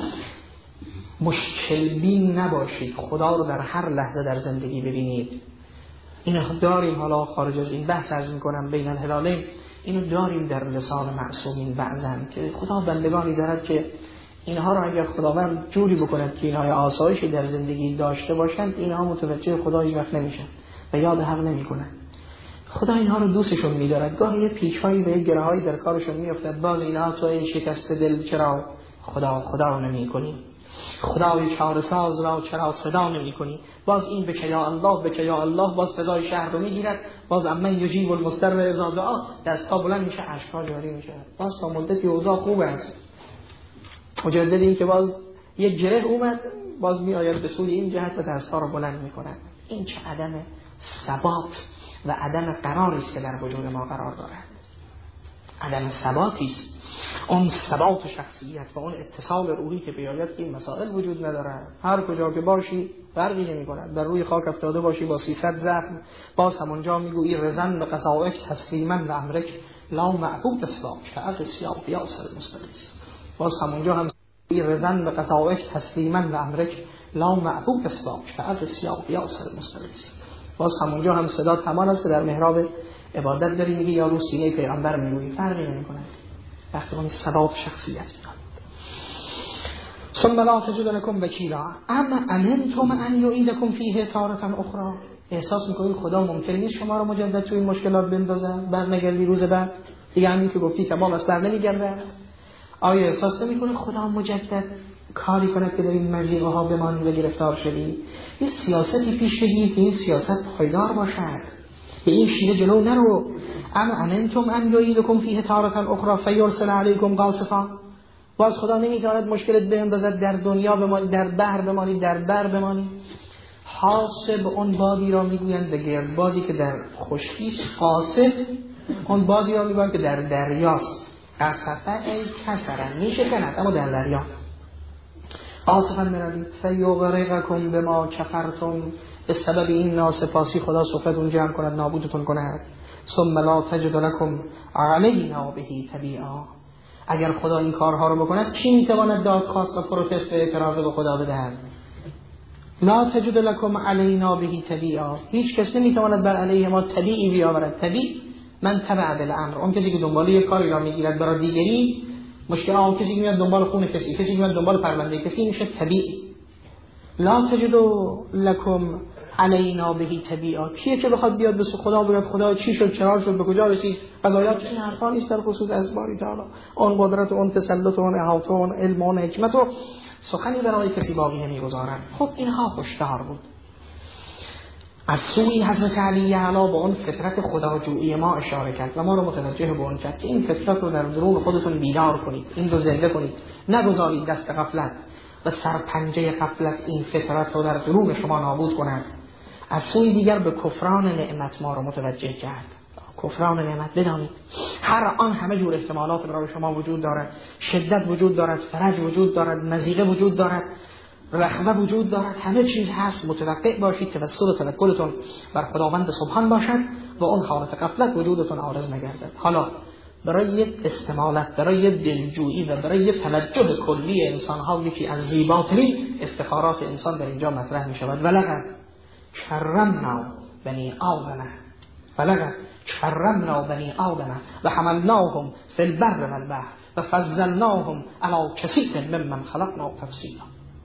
مشکل بین نباشید، خدا رو در هر لحظه در زندگی ببینید. اینو داریم، حالا خارج از این بحث عرض میکنم بین الهلالین، اینو داریم در لسان معصومین بعضن که خدا بندگانی دارد که اینها رو اگر خداوند جوری بکند که اینها آسایشی در زندگی داشته باشند، اینها متوجه خدا هیچ وقت نمیشن و یاد حق نمیکنن. خدا اینها رو دوستشون می‌دارد. گاهی پیچ‌هایی و گره‌هایی در کارشون میافتد، باز اینها توی شکست دل چرا خدا خدا نمی‌کنی؟ خدای چاره‌ساز را چرا صدا نمی‌کنی؟ باز این بک یا الله بک یا الله، باز صدای شهر رو میگیرد، باز امن یجیب المضطر اذا دعا، دستا بلند میشه، اشک‌ها جاری میشه. باز تا مدتی اوضاع خوب است. مجدد این که باز یک گره اومد، باز میآید به سوی این جهت و دست‌ها رو بلند می‌کند. این چه عدم ثبات و عدم قراری است که در وجود ما قرار دارد. عدم ثباتی است. اون ثبات شخصیت و اون اتصال روحی که بیاید این مسائل وجود ندارد. هر کجا که باشی فرقی نمی‌کند. در روی خاک افتاده باشی با سیصد زخم، باز همونجا میگویی رزن به قضائک تسلیما و امرک لا معبود اسلام فعق سیاق یاسر المستقیس. باز همونجا هم رزن به قضائک تسلیما و امرک لا معبود اسلام فعق سیاق یاسر المستقیس. باز همونجا هم صدا همان است که در محراب عبادت داری میگی یا رو سینه پیغمبر میگویی، فرقی نمی‌کند. وقتی اون ثبات شخصیت میاد. ثم لا تجد لكم وکیلا اما امنتم ان یعیدکم فیه تارة اخرى. احساس میکنید خدا ممکن نیست شما رو مجدد توی این مشکلات بندازه، برنگردی روز بعد دیگه همین که گفتی کمال از در نمیگرده؟ آیا احساس نمیکنید خدا مجدد کاری کنه که در این مضیقه ها بمانی و گرفتار شدی؟ یه سیاستی پیش بگیرید که این سیاست پایدار باشد، به این شیوه جلو نرو. اما امنتم ان یعیدکم فیه تارة اخرى فیرسل علیکم قاصفا. باز خدا نمیتواند مشکلت بیندازد در دنیا بمانی، در بحر بمانی، در بر بمانی. حاسب اون بادی را میگویند به گرد بادی که در خشکی، قاصف اون بادی را میگویند که در دریاست. قصفه ای کسرن میشه کند اما در دریا. قاصفا میروید فیغرقکم بما کفرتم، به سبب این ناسپاسی خدا سفتون جمع کند، نابودتون کند. ثم لا تجد لكم علینا به تبیعا. اگر خدا این کارها رو بکند کی میتواند دادخواست و پروتست و اعتراض به خدا بدهد؟ لا تجد لكم علینا به تبیعا، هیچ کس نمیتواند بر علیه ما تبیعی بیاورد. تبیع من تبع بالامر، اون کسی که دنبال یک کاری را میگیرد برای دیگری. مشکل اون کسی که میاد دنبال خون کسی، کسی که میاد دنبال پرونده کسی، میشه تبیع. لا تجد لكم علینا به تبیعا، کیه که بخواد بیاد به خدا بگه خدا چی شد، چرا شد، به کجا رسید؟ قضایات این حرفا نیست در خصوص ازباری تعالی. اون قدرت و اون تسلط و اون احاطه و اون علم و اون حکمت و سخنی برای کسی باقی نمیگذارن. خب اینها هشدار بود. از سوی حضرت علی اعلی با اون فطرت خداجویی ما اشاره کرد و ما رو متوجه به اون کرد که این فطرت رو در درون خودتون بیدار کنید، این رو زنده کنید، نگذارید دست غفلت و سرپنجه غفلت این فطرت رو در درون شما نابود کند. از سوی دیگر به کفران نعمت ما رو متوجه کرد. کفران نعمت بدانید هر آن همه جور احتمالات برای شما وجود دارد، شدت وجود دارد، فرج وجود دارد، مضیقه وجود دارد، رخوه وجود دارد، همه چیز هست. متوقع باشید توسل و توکلتون بر خداوند سبحان باشد و اون حالت غفلت وجودتون عارض نگردد. حالا برای یک استمالت، برای یک دلجویی و برای یک توجه کلی انسان‌ها یکی از زیباترین افتخارات انسان در اینجا مطرح می شود. ولقد کرمنا بنی آدم، ولقد کرمنا بنی آدم و حملناهم فی البر والبحر و فضلناهم علی کثیر ممن خلقنا تفضیلا.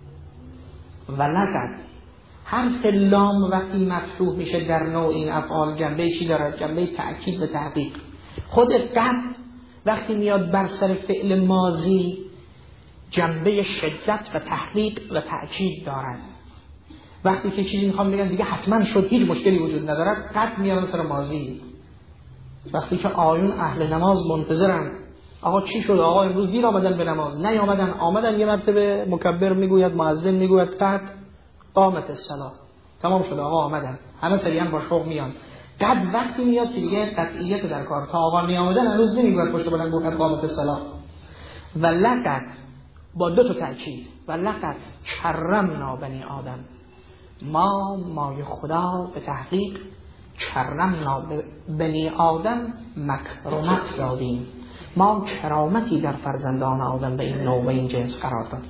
ولقد حرف لام وقتی مفتوح میشه در نوع این افعال جنبه چی دارد؟ جنبه تأکید و تحقیق. خود قد وقتی میاد بر سر فعل ماضی جنبه شدت و تحقیق و تأکید دارد. وقتی که چیزی میخوام بگن دیگه حتما شد، هیچ مشکلی وجود ندارد، قد میاد سر ماضی. وقتی که آیون اهل نماز منتظرن آقا چی شد، آقا امروز دیر آمدن به نماز، نیامدن، آمدن یه مرتبه مکبر میگوید، مؤذن میگوید قد قامت الصلاة، تمام شد، آقا آمدن، همه سریعا با شوق میان. قد وقتی میاد که دیگه قطعیت در کار، تا آقا نیامدن هنوز نمیگوید پشت بلند گفت قامت الصلاة. و لقد با دو تا تأکید، و لقد کرمنا بنی آدم، ما مای خدا به تحقیق کرمنا بنی آدم مکرمت دادیم، ما کرامتی در فرزندان آدم به این نوع و این جنس قرار دادیم.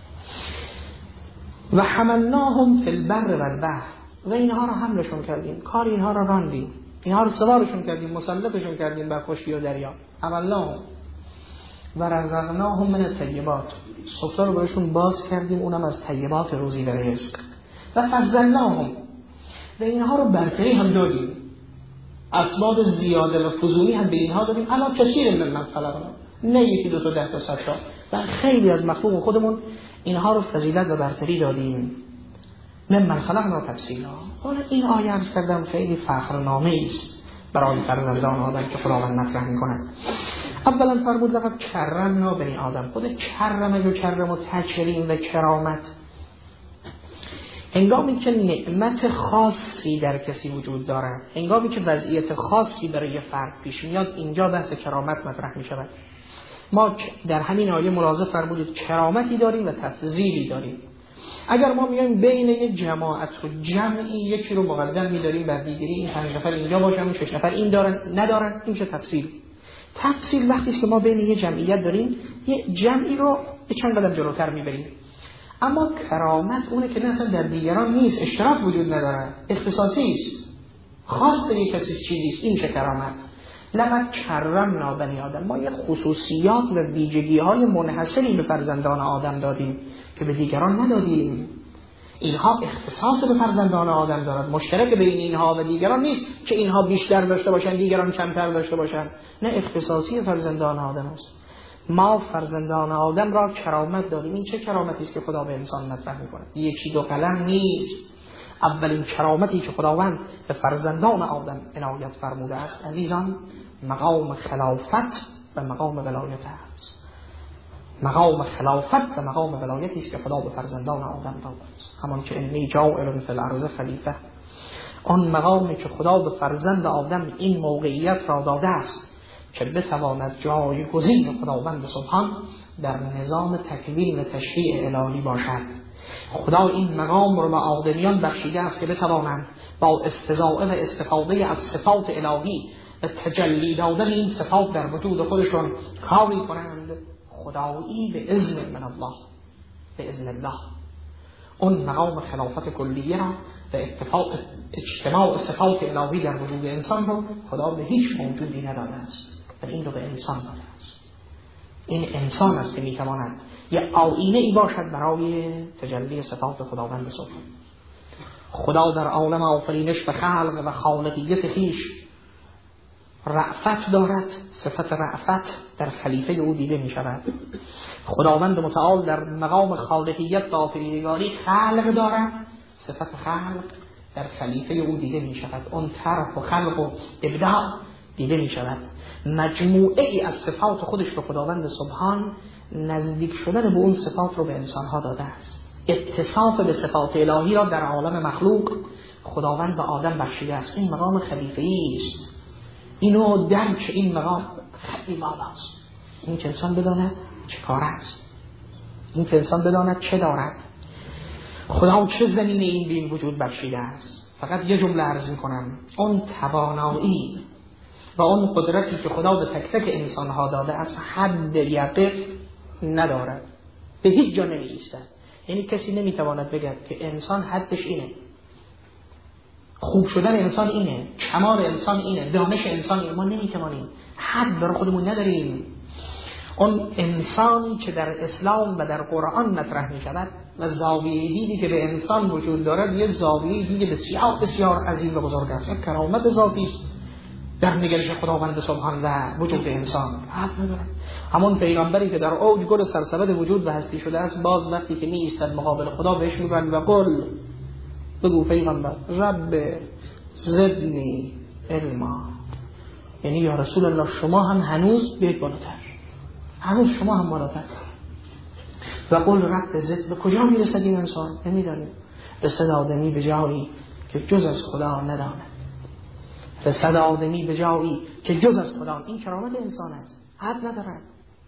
و حملناهم فی البر والبحر، و اینها رو حملشون کردیم، کار اینها رو راندیم، اینها رو سوارشون کردیم، مسلطشون کردیم بر خشکی و دریا. حملناهم و رزقناهم من الطیبات، سفره رو برشون باز کردیم، اونم از طیبات روزی و رزق. و فضلناهم، و اینها رو برتری هم دادیم، اسباب زیاده و فزونی هم به اینها دادیم. الا کثیر ممن خلقنا، نه یکی دو تا ده تا صد تا، و خیلی از مخلوق خودمون اینها رو فضیلت و برتری دادیم. ممن خلقنا تفصیلا. حالا این آیه عرض کردم خیلی فخرنامه است برای فرزندان آدم که خداوند مطرح می‌کند. اولا فرمود لقد کرمنا بنی آدم. خود کرم و کرم و تکریم و کرامت هنگامی که نعمت خاصی در کسی وجود دارد، هنگامی که وضعیت خاصی برای فرد پیش میاد، اینجا بحث کرامت مطرح می شود. ما در همین آیه ملاحظه فرمودید کرامتی داریم و تفضیلی داریم. اگر ما میایم بین یک جماعت و جمعی یکی رو مقدم می‌داریم بر دیگری، این پنج نفر اینجا باشن و شش نفر این دارن ندارن، این میشه تفصیل. تفصیل وقتی است که ما بین یک جمعیت داریم یه جمعی رو به چند قدم جلوتر میبریم. اما کرامت اونه که اصلا در دیگران نیست، اشتراک وجود نداره، اختصاصی است، خاص یک کسی چیزی است، این میشه کرامت. لقد کرمنا بنی آدم، ما یه خصوصیات و ویژگی‌های منحصری به فرزندان آدم دادیم که به دیگران ندادیم. اینها اختصاص به فرزندان آدم دارد، مشترک بین اینها و دیگران نیست که اینها بیشتر داشته باشن دیگران کمتر داشته باشن، نه، اختصاصی فرزندان آدم است. ما فرزندان آدم را کرامت دادیم. این چه کرامتی است که خدا به انسان مطرح می‌کند؟ یکی دو قلم نیست. اولین کرامتی که خداوند به فرزندان آدم عنایت فرموده است عزیزان، مقام خلافت و مقام ولایت است. مقام خلافت و مقام ولایتی است که خدا به فرزندان آدم داده است. همان که انی جاعل فی الارض خلیفه، آن مقامی که خدا به فرزند آدم این موقعیت را داده است که بتواند جایگزین خداوند سبحان در نظام تکوین و تشریع الهی باشد. خدا این مقام رو به آدمیان بخشیده است که بتوانند با استضاعه و استفاده از صفات الهی و تجلی دادن این صفات در وجود خودشون کاری کنند خدایی به اذن من الله، به اذن الله. اون مقام خلافت کلیه را و اتفاق اجتماع صفات الهی در وجود انسان رو خدا به هیچ موجودی نداده است و این رو به انسان داده است. این انسان است که میتواند یه آینه ای باشد برای تجلی صفات خداوند سبحان. خدا در عالم آفرینش و خلق و خالقیت خویش رأفت دارد. صفت رأفت در خلیفه او دیده می شود. خداوند متعال در مقام خالقیت و آفریدگاری خلق دارد. صفت خلق در خلیفه او دیده می شود. اون طرح و خلق و ابداع دیده می شود. مجموعه ای از صفات خودش به خداوند سبحان نزدیک شدن به اون صفات رو به انسانها داده است. اتصاف به صفات الهی را در عالم مخلوق خداوند به آدم بخشیده است. این مقام خلیفه‌ای است. اینو درک این مقام خیلی بالاست. این که انسان بداند چه کار است، این که انسان بداند چه دارد، خدا چه زمینه این به این وجود بخشیده است. فقط یه جمله عرض می‌کنم، اون توانایی و اون قدرتی که خدا به تک تک انسان‌ها داده است حد یقف ندارد، به هیچ جا نمی‌ایستد. یعنی کسی نمی‌تواند بگه که انسان حدش اینه، خوب شدن انسان اینه، کمال انسان اینه، دانش انسان اینه. ما نمی‌توانیم، حد برای خودمون نداریم. اون انسانی که در اسلام و در قرآن مطرح می‌شود و زاویه دیدی که به انسان وجود دارد یه زاویه دیدی بسیار بسیار عظیم و بزرگ است. یک کرامت ذاتی است در نگرش خداوند سبحان و وجود انسان. حد نداره. همون پیغمبری که در اوج گل سرسبد وجود و هستی شده است، باز وقتی که می‌ایستد مقابل خدا بهش میگن و قل، بگو پیغمبر، رب زدنی علما، یعنی یا رسول الله شما هم هنوز بیاید بالاتر، هنوز شما هم بالاتر. و قل رب زد، به کجا میرسد این انسان؟ نمیدانیم. رسد آدمی به جایی که جز از خدا نداند، رسد آدمی به جایی که جز از خدا. این کرامت انسان است، حد ندارد.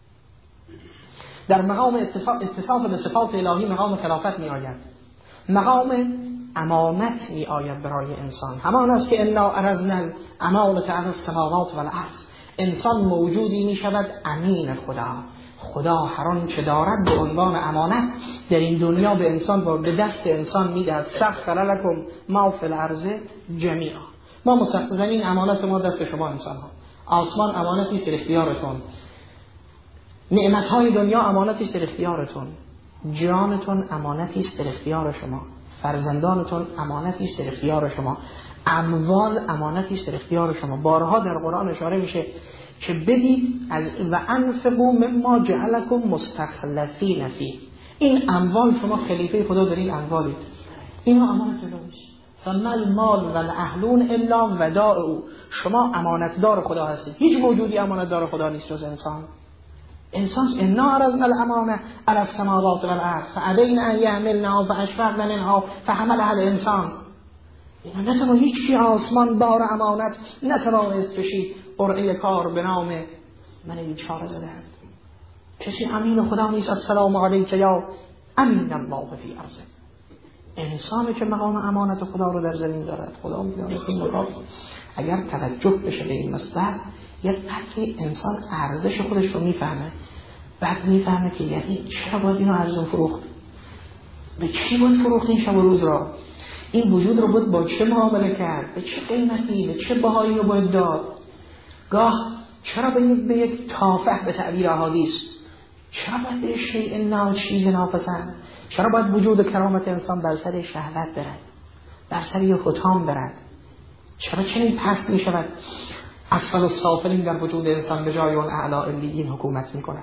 در مقام اتصاف به صفات الهی مقام خلافت می آید، مقام امانت می آید برای انسان. همان است که انا عرضنا الامانة علی السماوات والارض. انسان موجودی می شود امین خدا. خدا هر آنچه دارد به عنوان امانت در این دنیا به انسان و به دست انسان میدهد. سخر لکم ما فی الارض جمیعا. ما مسخر زمین امانت ما دست شما انسان ها، آسمان امانتی است در اختیارتون، نعمت های دنیا امانتی است در اختیارتون، جانتون امانتی است در اختیار شما، فرزندانتون امانتی است در اختیار شما، اموال امانتی است در اختیار شما. بارها در قرآن اشاره میشه که بدید از و انفقوا مما جعلکم مستخلفین فیه. این اموال شما خلیفه خدا در این اموالید، اینا امانت الهی. فما المال و الاهلون الا ودائع. شما امانتدار خدا هستید، هیچ موجودی امانتدار خدا نیست جز انسان. انسان انا عرضنا الامانه علی السماوات والارض فابین ان یحملنها فاشفقن منها فحملها الانسان. اینا نتوان هیچی آسمان بار امانت نتوانست کشید، قرعه کار به نام من بیچاره زدند. کسی امین خدا نیست. السلام علیک یا امین الله فی ارضه. انسانی که مقام امانت خدا رو در زمین دارد. خدا می‌داند این مقام اگر توجه بشه به این مسئله، یه قدری انسان ارزش خودش رو میفهمه، بعد میفهمه که یعنی چرا باید اینو ارزون فروخت، به چی باید فروخت این شب و روز را، این وجود رو باید با چه معامله کرد، به چه قیمتی، به چه بهایی رو باید داد. گاه چرا به یک به یک تافه به تعبیر احادیث، چرا باید به شیء نا چیز ناپسند، چرا باید وجود کرامت انسان بر سر شهوت برد، بر سر یک حطام برد، چرا چنین پست می شود اسفل السافلین در وجود انسان به جای اون اعلی علیین حکومت می کند.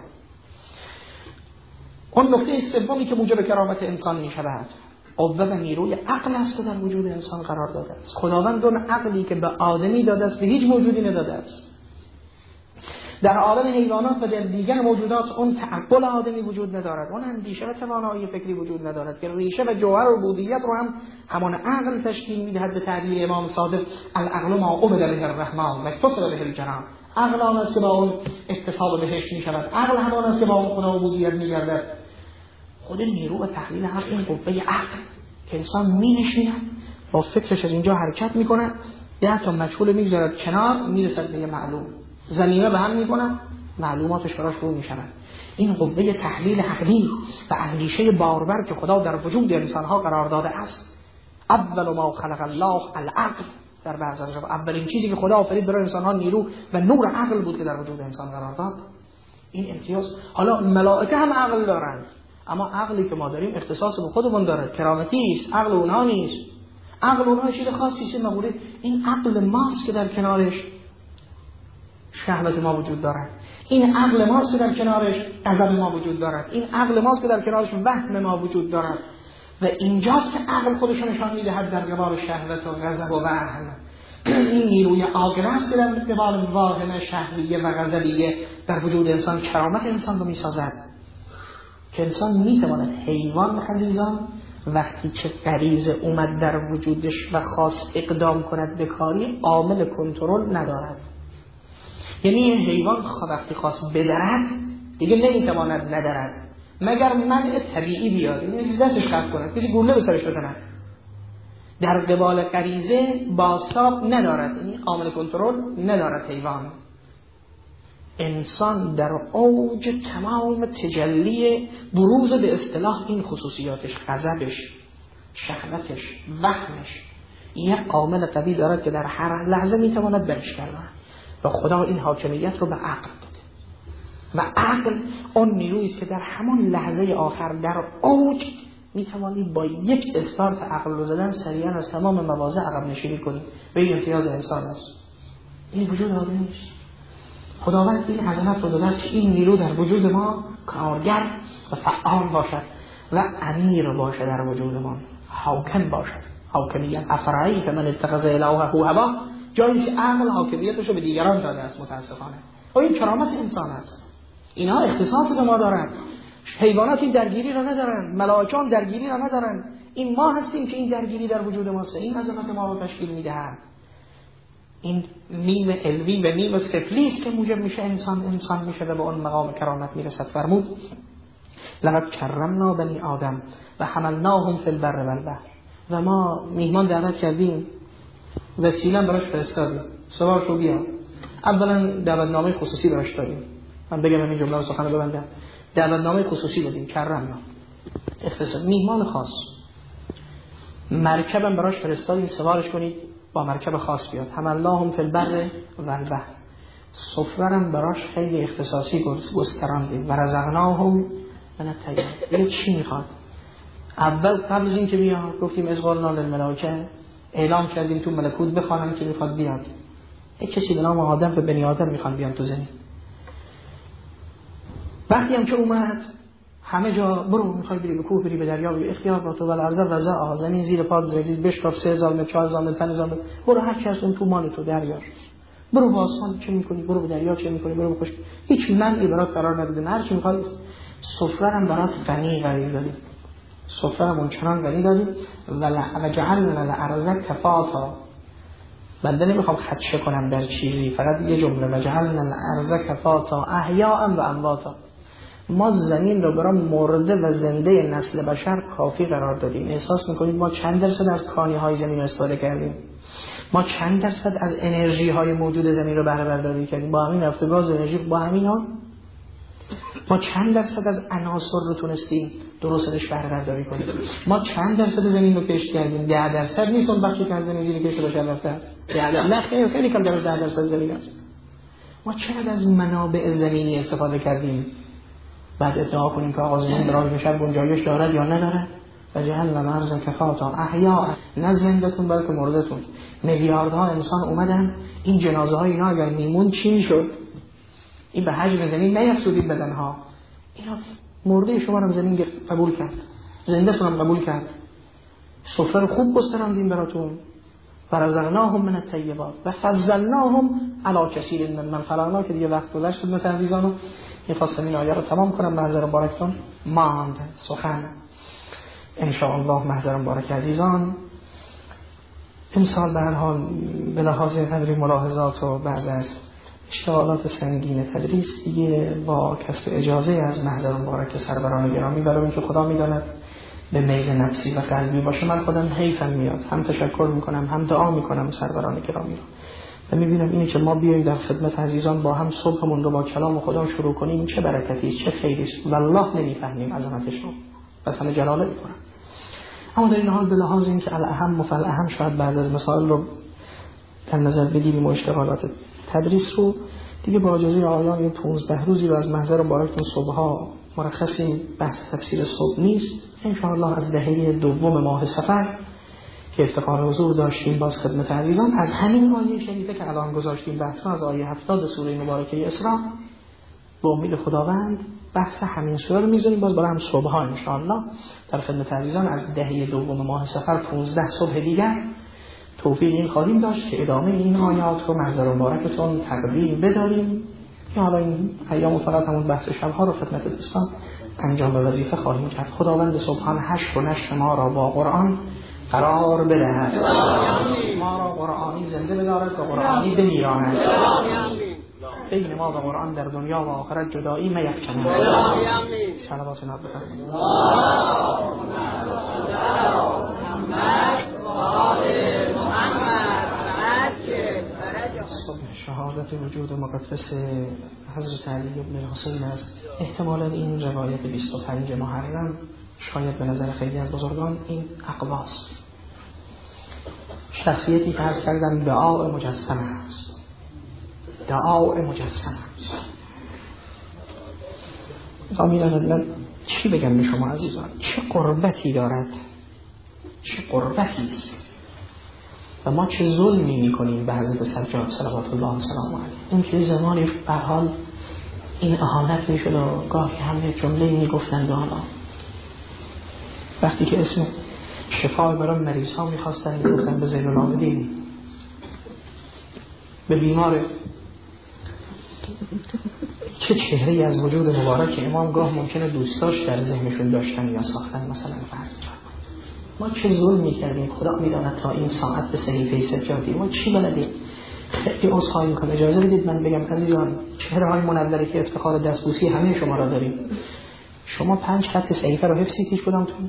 اون نکته سومی که موجب کرامت انسان می شود قوه و نیروی عقل است در وجود انسان قرار داده است. خداوند اون عقلی که به آدمی داده است به هیچ موجودی نداده است. در عالم حیوانات و در دیگر موجودات اون تعقل آدمی وجود ندارد، اون اندیشه و توانایی فکری وجود ندارد که ریشه و جوهر ربوبیت رو هم همان عقل تشکیل میدهد. به تعبیر امام صادق العقل ما عبد به الرحمن متصل به الجنان. عقل آن است که با اون اتصال بهش می شود، عقل همان است که با اون خدا ربوبیت می گردد. خود نیرو و تحلیل حق این قوه عقل که انسان می نشیند با فکرش از اینجا حرکت می کند، ده تا مجهول می گذارد کنار، می رسد به معلوم، زمینه به هم می کند، معلوماتش براش رو می شود. این قوه تحلیل عقلی و اندیشه باربر که خدا در وجود انسانها قرار داده است. اول ما خلق الله العقل، در بعض از اولین چیزی که خدا آفرید برای انسانها نیرو و نور عقل بود که در وجود انسان قرار داد. این امتیاز. حالا ملائکه هم عقل دارند، اما عقلی که ما داریم اختصاص به خودمون داره، کرامتی است، عقل اونها نیست. عقل اونها چیز خاصی است. مقوله این عقل ماست که در کنارش شهوت ما وجود دارد، این عقل ماست که در کنارش غضب ما وجود دارد، این عقل ماست که در کنارش وهم ما وجود دارد. و اینجاست که عقل خودش نشان میدهد در قبال شهوت و غضب و وهم. این نیروی عاقل است که در قبال واهم شهویه و غضبیه در وجود انسان کرامت انسان رو میسازد. که انسان میتواند حیوان خلیزان وقتی که غریزه اومد در وجودش و خاص اقدام کند به کاری، عامل کنترل ندارد. یعنی این حیوان وقتی خاص بدرد دیگه نمیتواند ندرد مگر منع طبیعی بیاد، یعنی دستش قطع کند، کسی گوله به سرش بزند. در قبال غریزه بازتاب ندارد، یعنی عامل کنترل ندارد حیوان. انسان در اوج تمام تجلی بروز به اصطلاح این خصوصیاتش، غضبش، شهوتش، وهمش، یک عامل قوی دارد که در هر لحظه میتواند برش کردن. و خدا این حاکمیت رو به عقل داده و عقل اون نیرویی است که در همون لحظه آخر در اوج میتوانی با یک استارت عقل رو زدن سریعا از تمام مواضع عقب نشینی کنی. و این امتیاز انسان است. این وجود آدمی نیست. خداوند این عظمت رو داده است که این نیرو در وجود ما کارگر و فعال باشد و امیر باشد در وجود ما، حاکم باشد. حاکمیت افرعی که من اتخذ الهه هوا، جایی که عقل حاکمیتش رو به دیگران داده است متاسفانه. و این کرامت انسان است. اینا اختصاص به ما دارند. حیوانات این درگیری را ندارند، ملائکه هم درگیری را ندارند. این ما هستیم که این درگیری در وجود ماست. این عظمت ما رو تشکیل میدهد. این نیم علوی و نیم سفلی است که موجب میشه انسان انسان میشه و به اون مقام کرامت میرسد. فرمود لقد کرمنا بنی آدم و حملناهم فی البر و البحر. و ما میهمان دعوت کردیم، وسیله براش فرستادیم، سوار شو بیا. اولا دعوتنامه خصوصی براش دادیم. من بگم این جمله رو سخن ببندم. دعوتنامه خصوصی دادیم، کرمنا، اختصاص میهمان خاص. مرکبم براش فرستادیم سوارش کنید، با مرکب خاص بیاد. حملناهم فی البر و البحر. سفره‌ام براش خیلی اختصاصی گستراندیم. و رزقناهم من الطیبات. چی میخواد؟ اول قبل از این که بیاد گفتیم از قلنا للملائکه، اعلام کردیم تو ملکوت بخوانن که میخواد بیاد. یک کسی به نام آدم و بنی آدم میخوان بیان تو زمین. وقتی هم که اومد همه جا برو، میخوای بری به کوه، بری به دریا، بری اختیار با تو. ولی ارزا وزا زمین زیر پات زدید، بشکاف سه هزار متر، چهار هزار متر، پنج هزار متر، برو هر چی هست اون تو مال تو دریاش. برو به آسمان چه میکنی، برو به دریا چه میکنی، برو بخش، هیچ منعی برات قرار نداده. هر چی میخوای سفره هم برات غنی قرار دادیم، سفره هم اونچنان غنی دادیم. و جعلنا الارض کفاتا، بنده نمیخوام خدشه کنم در چیزی، فقط یه جمله و جعلنا الارض کفاتا احیاء و امواتا، ما زمین رو برای مرده و زنده نسل بشر کافی قرار دادیم. احساس میکنید ما چند درصد از کانی های زمین رو استفاده کردیم؟ ما چند درصد از انرژی های موجود زمین رو بهره برداری کردیم با همین نفت و گاز و انرژی؟ با همین ها ما چند درصد از عناصر رو تونستیم درستش بهره برداری کنیم؟ ما چند درصد زمین رو کشت کردیم؟ ده درصد نیست اون بخشی که از زمین زیر کشت بشر رفته است. نه خیلی خیلی کم در ده درصد زمین است. ما چقدر از منابع زمینی استفاده کردیم بعد ادعا کنیم که آقا زمین دراز میشه گنجایش دارد یا ندارد؟ و جعلنا الارض کفاتا احیاء، نه زنده‌تون بلکه مرده‌تون. میلیاردها انسان اومدن، این جنازه های اینا اگر میمون چی میشد؟ این به حجم زمین نیفزودید بدنها، اینا مرده شما رو زمین قبول کرد، زنده تون هم قبول کرد، سفره رو خوب گستراندیم براتون. فرزقناهم من الطیبات و فضلناهم علی کثیر ممن خلقنا، که دیگه وقت گذشت بود تعویضانو می‌خواستم این آیه رو تمام کنم. محضر مبارکتون ماند سخن ان شاء الله. محضر مبارک عزیزان، امسال به هر حال به لحاظ قدری ملاحظات و بعد از اشتغالات سنگین تدریس دیگه با کسب اجازه از محضر مبارک سروران گرامی، برای اینکه خدا میداند به میل نفسی و قلبی باشه، من خودم حیفم میاد، هم تشکر میکنم هم دعا میکنم سروران گرامی رو و میبینم اینی که ما بیاییم در خدمت عزیزان با هم صبحمون رو با کلام خدا شروع کنیم، چه برکتی چه خیری است. والله نمیفهمیم عظمتش رو، بس همه جلاله میکنم. اما در این حال به لحاظ اینکه الاهم و فالاهم شاید بعض از مسائل رو در نظر بگیریم و اشتغالات تدریس رو دیگه با اجازه آیان پانزده روزی رو از محضر مبارکتون صبحها مرخصی، بحث تفسیر صبح نیست. ان شاء الله از دهه دوم ماه صفر که افتخار حضور داشتیم باز خدمت عزیزان از همین آیه شریفه که الان گذاشتیم بحث از آیه هفتاد سوره مبارکه اسراء، به امید خداوند بحث همین سوره رو میذاریم باز برای هم صبحها ان شاء الله در خدمت عزیزان از دهه دوم ماه صفر پانزده صبح دیگر توفیق این خواهیم داشت که ادامه این آیات رو محضر مبارکتون تقدیم بداریم که حالا این ایام فقط همون بحث شبها رو خدمت دوستان انجام وظیفه خواهیم کرد. خداوند سبحان حشر و نشر ما را با قرآن قرار بدهد، ما را قرآنی زنده بدارد و قرآنی بمیراند، بین ما و قرآن در دنیا و آخرت جدایی میفکند. صلوات نبی بفرمایید. صبح شهادت وجود مقدس حضرت علی بن الحسین است. احتمالا این روایت بیست و پنج محرم شاید به نظر خیلی از بزرگان این اقواس شخصیتی که عرض کردم دعاء مجسمه است، دعاء مجسمه است. می‌دانید من چی بگم به شما عزیزان، چه قربتی دارد، چه قربتی است و ما چه ظلمی میکنیم به حضرت سجاد صلوات الله و سلامه علیه. این که زمانی به حال این اهانت میشد و گاهی همه جمله میگفتند و حالا وقتی که اسم شفای برای مریض ها میخواستن میگفتن به زین العابدین، به بیمار. چه چهره از وجود مبارک امام گاه ممکنه دوستاش در ذهنشون داشتن یا ساختن. مثلا فرض ما چه ظلمی کردیم خدا میداند تا این ساعت به صحیفه سجادی ما چی بلدیم. خیلی عذرخواهی میکنم، اجازه بدید من بگم عزیزان چهره های منوره که افتخار دستبوسی همه شما را داریم، شما پنج خط صحیفه رو حفظید هیچ کدامتون؟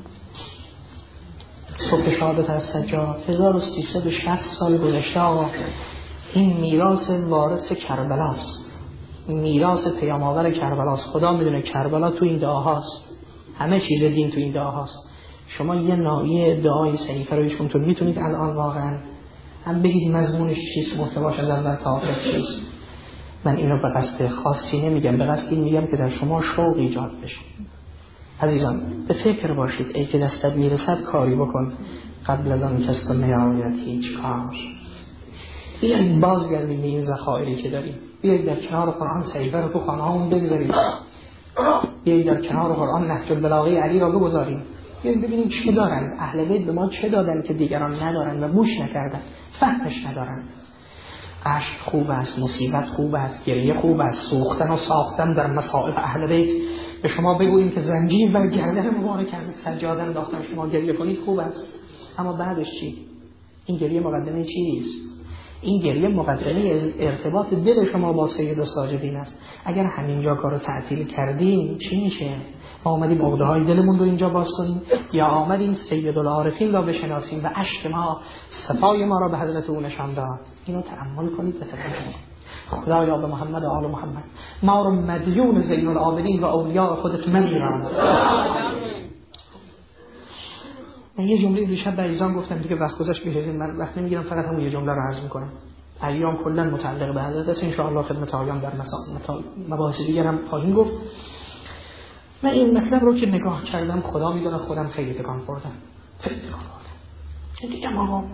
صبح شهادت از سجاد هزار و سیصد و شصت سال گذشته آقا، این میراث وارث کربلاست، میراث پیام آور کربلاست. خدا میدونه کربلا تو این دعاهاست، همه چیز دین تو این دعاهاست. شما یه نایه دعای صحیفه رو هیچ کنتون میتونید الان واقعا هم بگید مضمونش چیست، محتواش از اول تا آخر چیست. من اینو به قصد خاصی نمیگم، به قصد این میگم که در شما شوق ایجاد بشه. عزیزان به فکر باشید ای که دستت میرسد کاری بکن قبل از آن کس نیاید هیچ کار. بیایید بازگردیم به این ذخایری که داریم، بیایید در کنار قرآن صحیفه رو تو خانه هامون بگذاریم، بیایید در کنار قرآن نهج البلاغه علی را بگذاریم، بیایید ببینیم چه دارن اهل بیت به ما، چه دادن که دیگران ندارن و گوش نکردن، فهمش ندارن. عشق خوب است، مصیبت خوب است، گریه خوب است، سوختن و ساختن در مصائب اهل بیت. به شما بگوییم که زنجیر بر گردن مبارک از سجاده انداختن، شما گریه کنید خوب است. اما بعدش چی؟ این گریه مقدمه چیست؟ این گریه مقدمه ارتباط دل شما با سید الساجدین است. اگر همینجا کارو تعطیل کردیم چی میشه؟ ما آمدیم عقده های دلمون رو اینجا باز کنیم یا آمدیم سید العارفین را بشناسیم و عشق ما صفای ما را به حضرت او نشان داد؟ اینو تأمل کنید و تفکر کنید. خدایا به محمد و آل محمد ما رو مدیون زین العابدین و اولیاء خودت مدیران. من یه جمله دیشب به ایزان گفتم دیگه وقت گذشت بهتون، من وقت نمیگیرم، فقط همون یه جمله رو عرض میکنم. ایام کلا متعلق به حضرت است، ان شاء الله خدمت آیان در مباحث دیگر هم خواهیم گفت. من این مطلب رو که نگاه کردم خدا میدونه خودم خیلی تکان خوردم، خیلی تکان خوردم. دیگه ما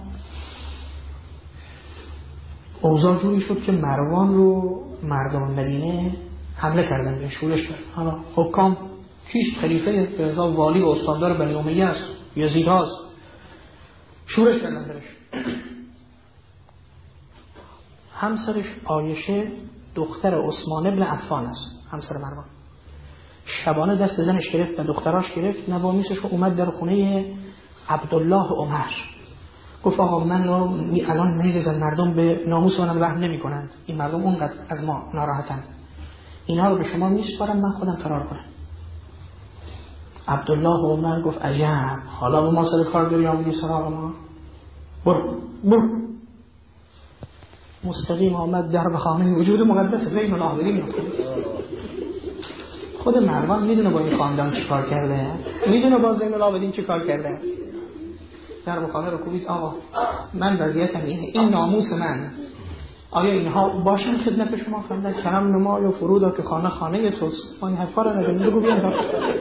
اوضاع جوری شد که مروان رو مردم مدینه حمله کردن، به شورش کردن. حالا حکام کیست؟ خلیفه رضا والی و استاندار بنی امیه است، یزید هاست، شورش کردن برش. همسرش عایشه دختر عثمان ابن عفان است، همسر مروان. شبانه دست زنش گرفت و دختراش گرفت، نوامیسش اومد در خونه عبدالله عمر. گفت آقا من رو الان میریزن، مردم به ناموس منم رحم نمی کنند، این مردم اونقدر از ما ناراحتن، اینا رو به شما میسپارم، من خودم فرار کنم. عبدالله عمر گفت عجب، حالا به ما سر کار داری آمدی سراغ ما؟ برو برو. مستقیم آمد در به خانه وجود مقدس زین العابدین میافتاد. خود مروان میدونه با این خاندان چی کار کرده، میدونه با زین العابدین چی کار کرده. در به خانه رو کوبید، آقا من وضعیتم اینه، این ناموس من، آیا اینها باشن خدمت شما؟ فرمودن کرم نمای و فرودا که خانه خانه توست. ما این حرفا رو نگیم، بگو بیان.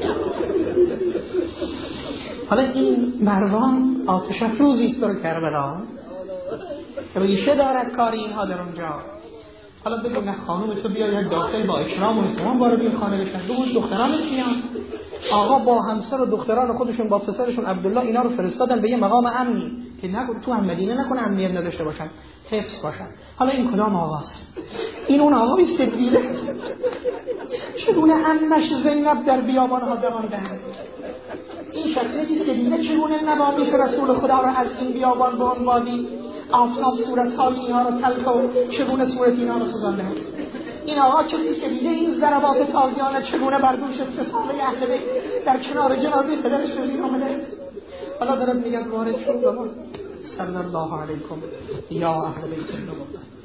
حالا این مروان آتش افروزی است در کربلا که ریشه دارد کار اینها در اونجا. حالا بگو نه خانم تو بیاید داخل با اکرام و احترام وارد این خانه بشن، بگو دختران میان. آقا با همسر و دختران خودشون با پسرشون عبدالله اینا رو فرستادن به یه مقام امنی که نگو تو هم مدینه نکنه امنیت نداشته باشن، حفظ باشن. حالا این کدام آقاست؟ این اون آقا بیست دیده چگونه عمش زینب در بیابانها دراندن؟ این شخصیتی سلیمه چگونه نوامیس رسول خدا را از این بیابان به اون وادی آفتاب صورتهای اینها را تلک و چگونه صورت اینها را سوزانده است؟ این آقا کسی که دیده این ضربات تازیانه چگونه بر دوش فسانه اهل بیت در کنار جنازه پدرش رو آمده است. حالا دارد میگه وارد شد صلی الله علیکم یا اهل بیت النبوة.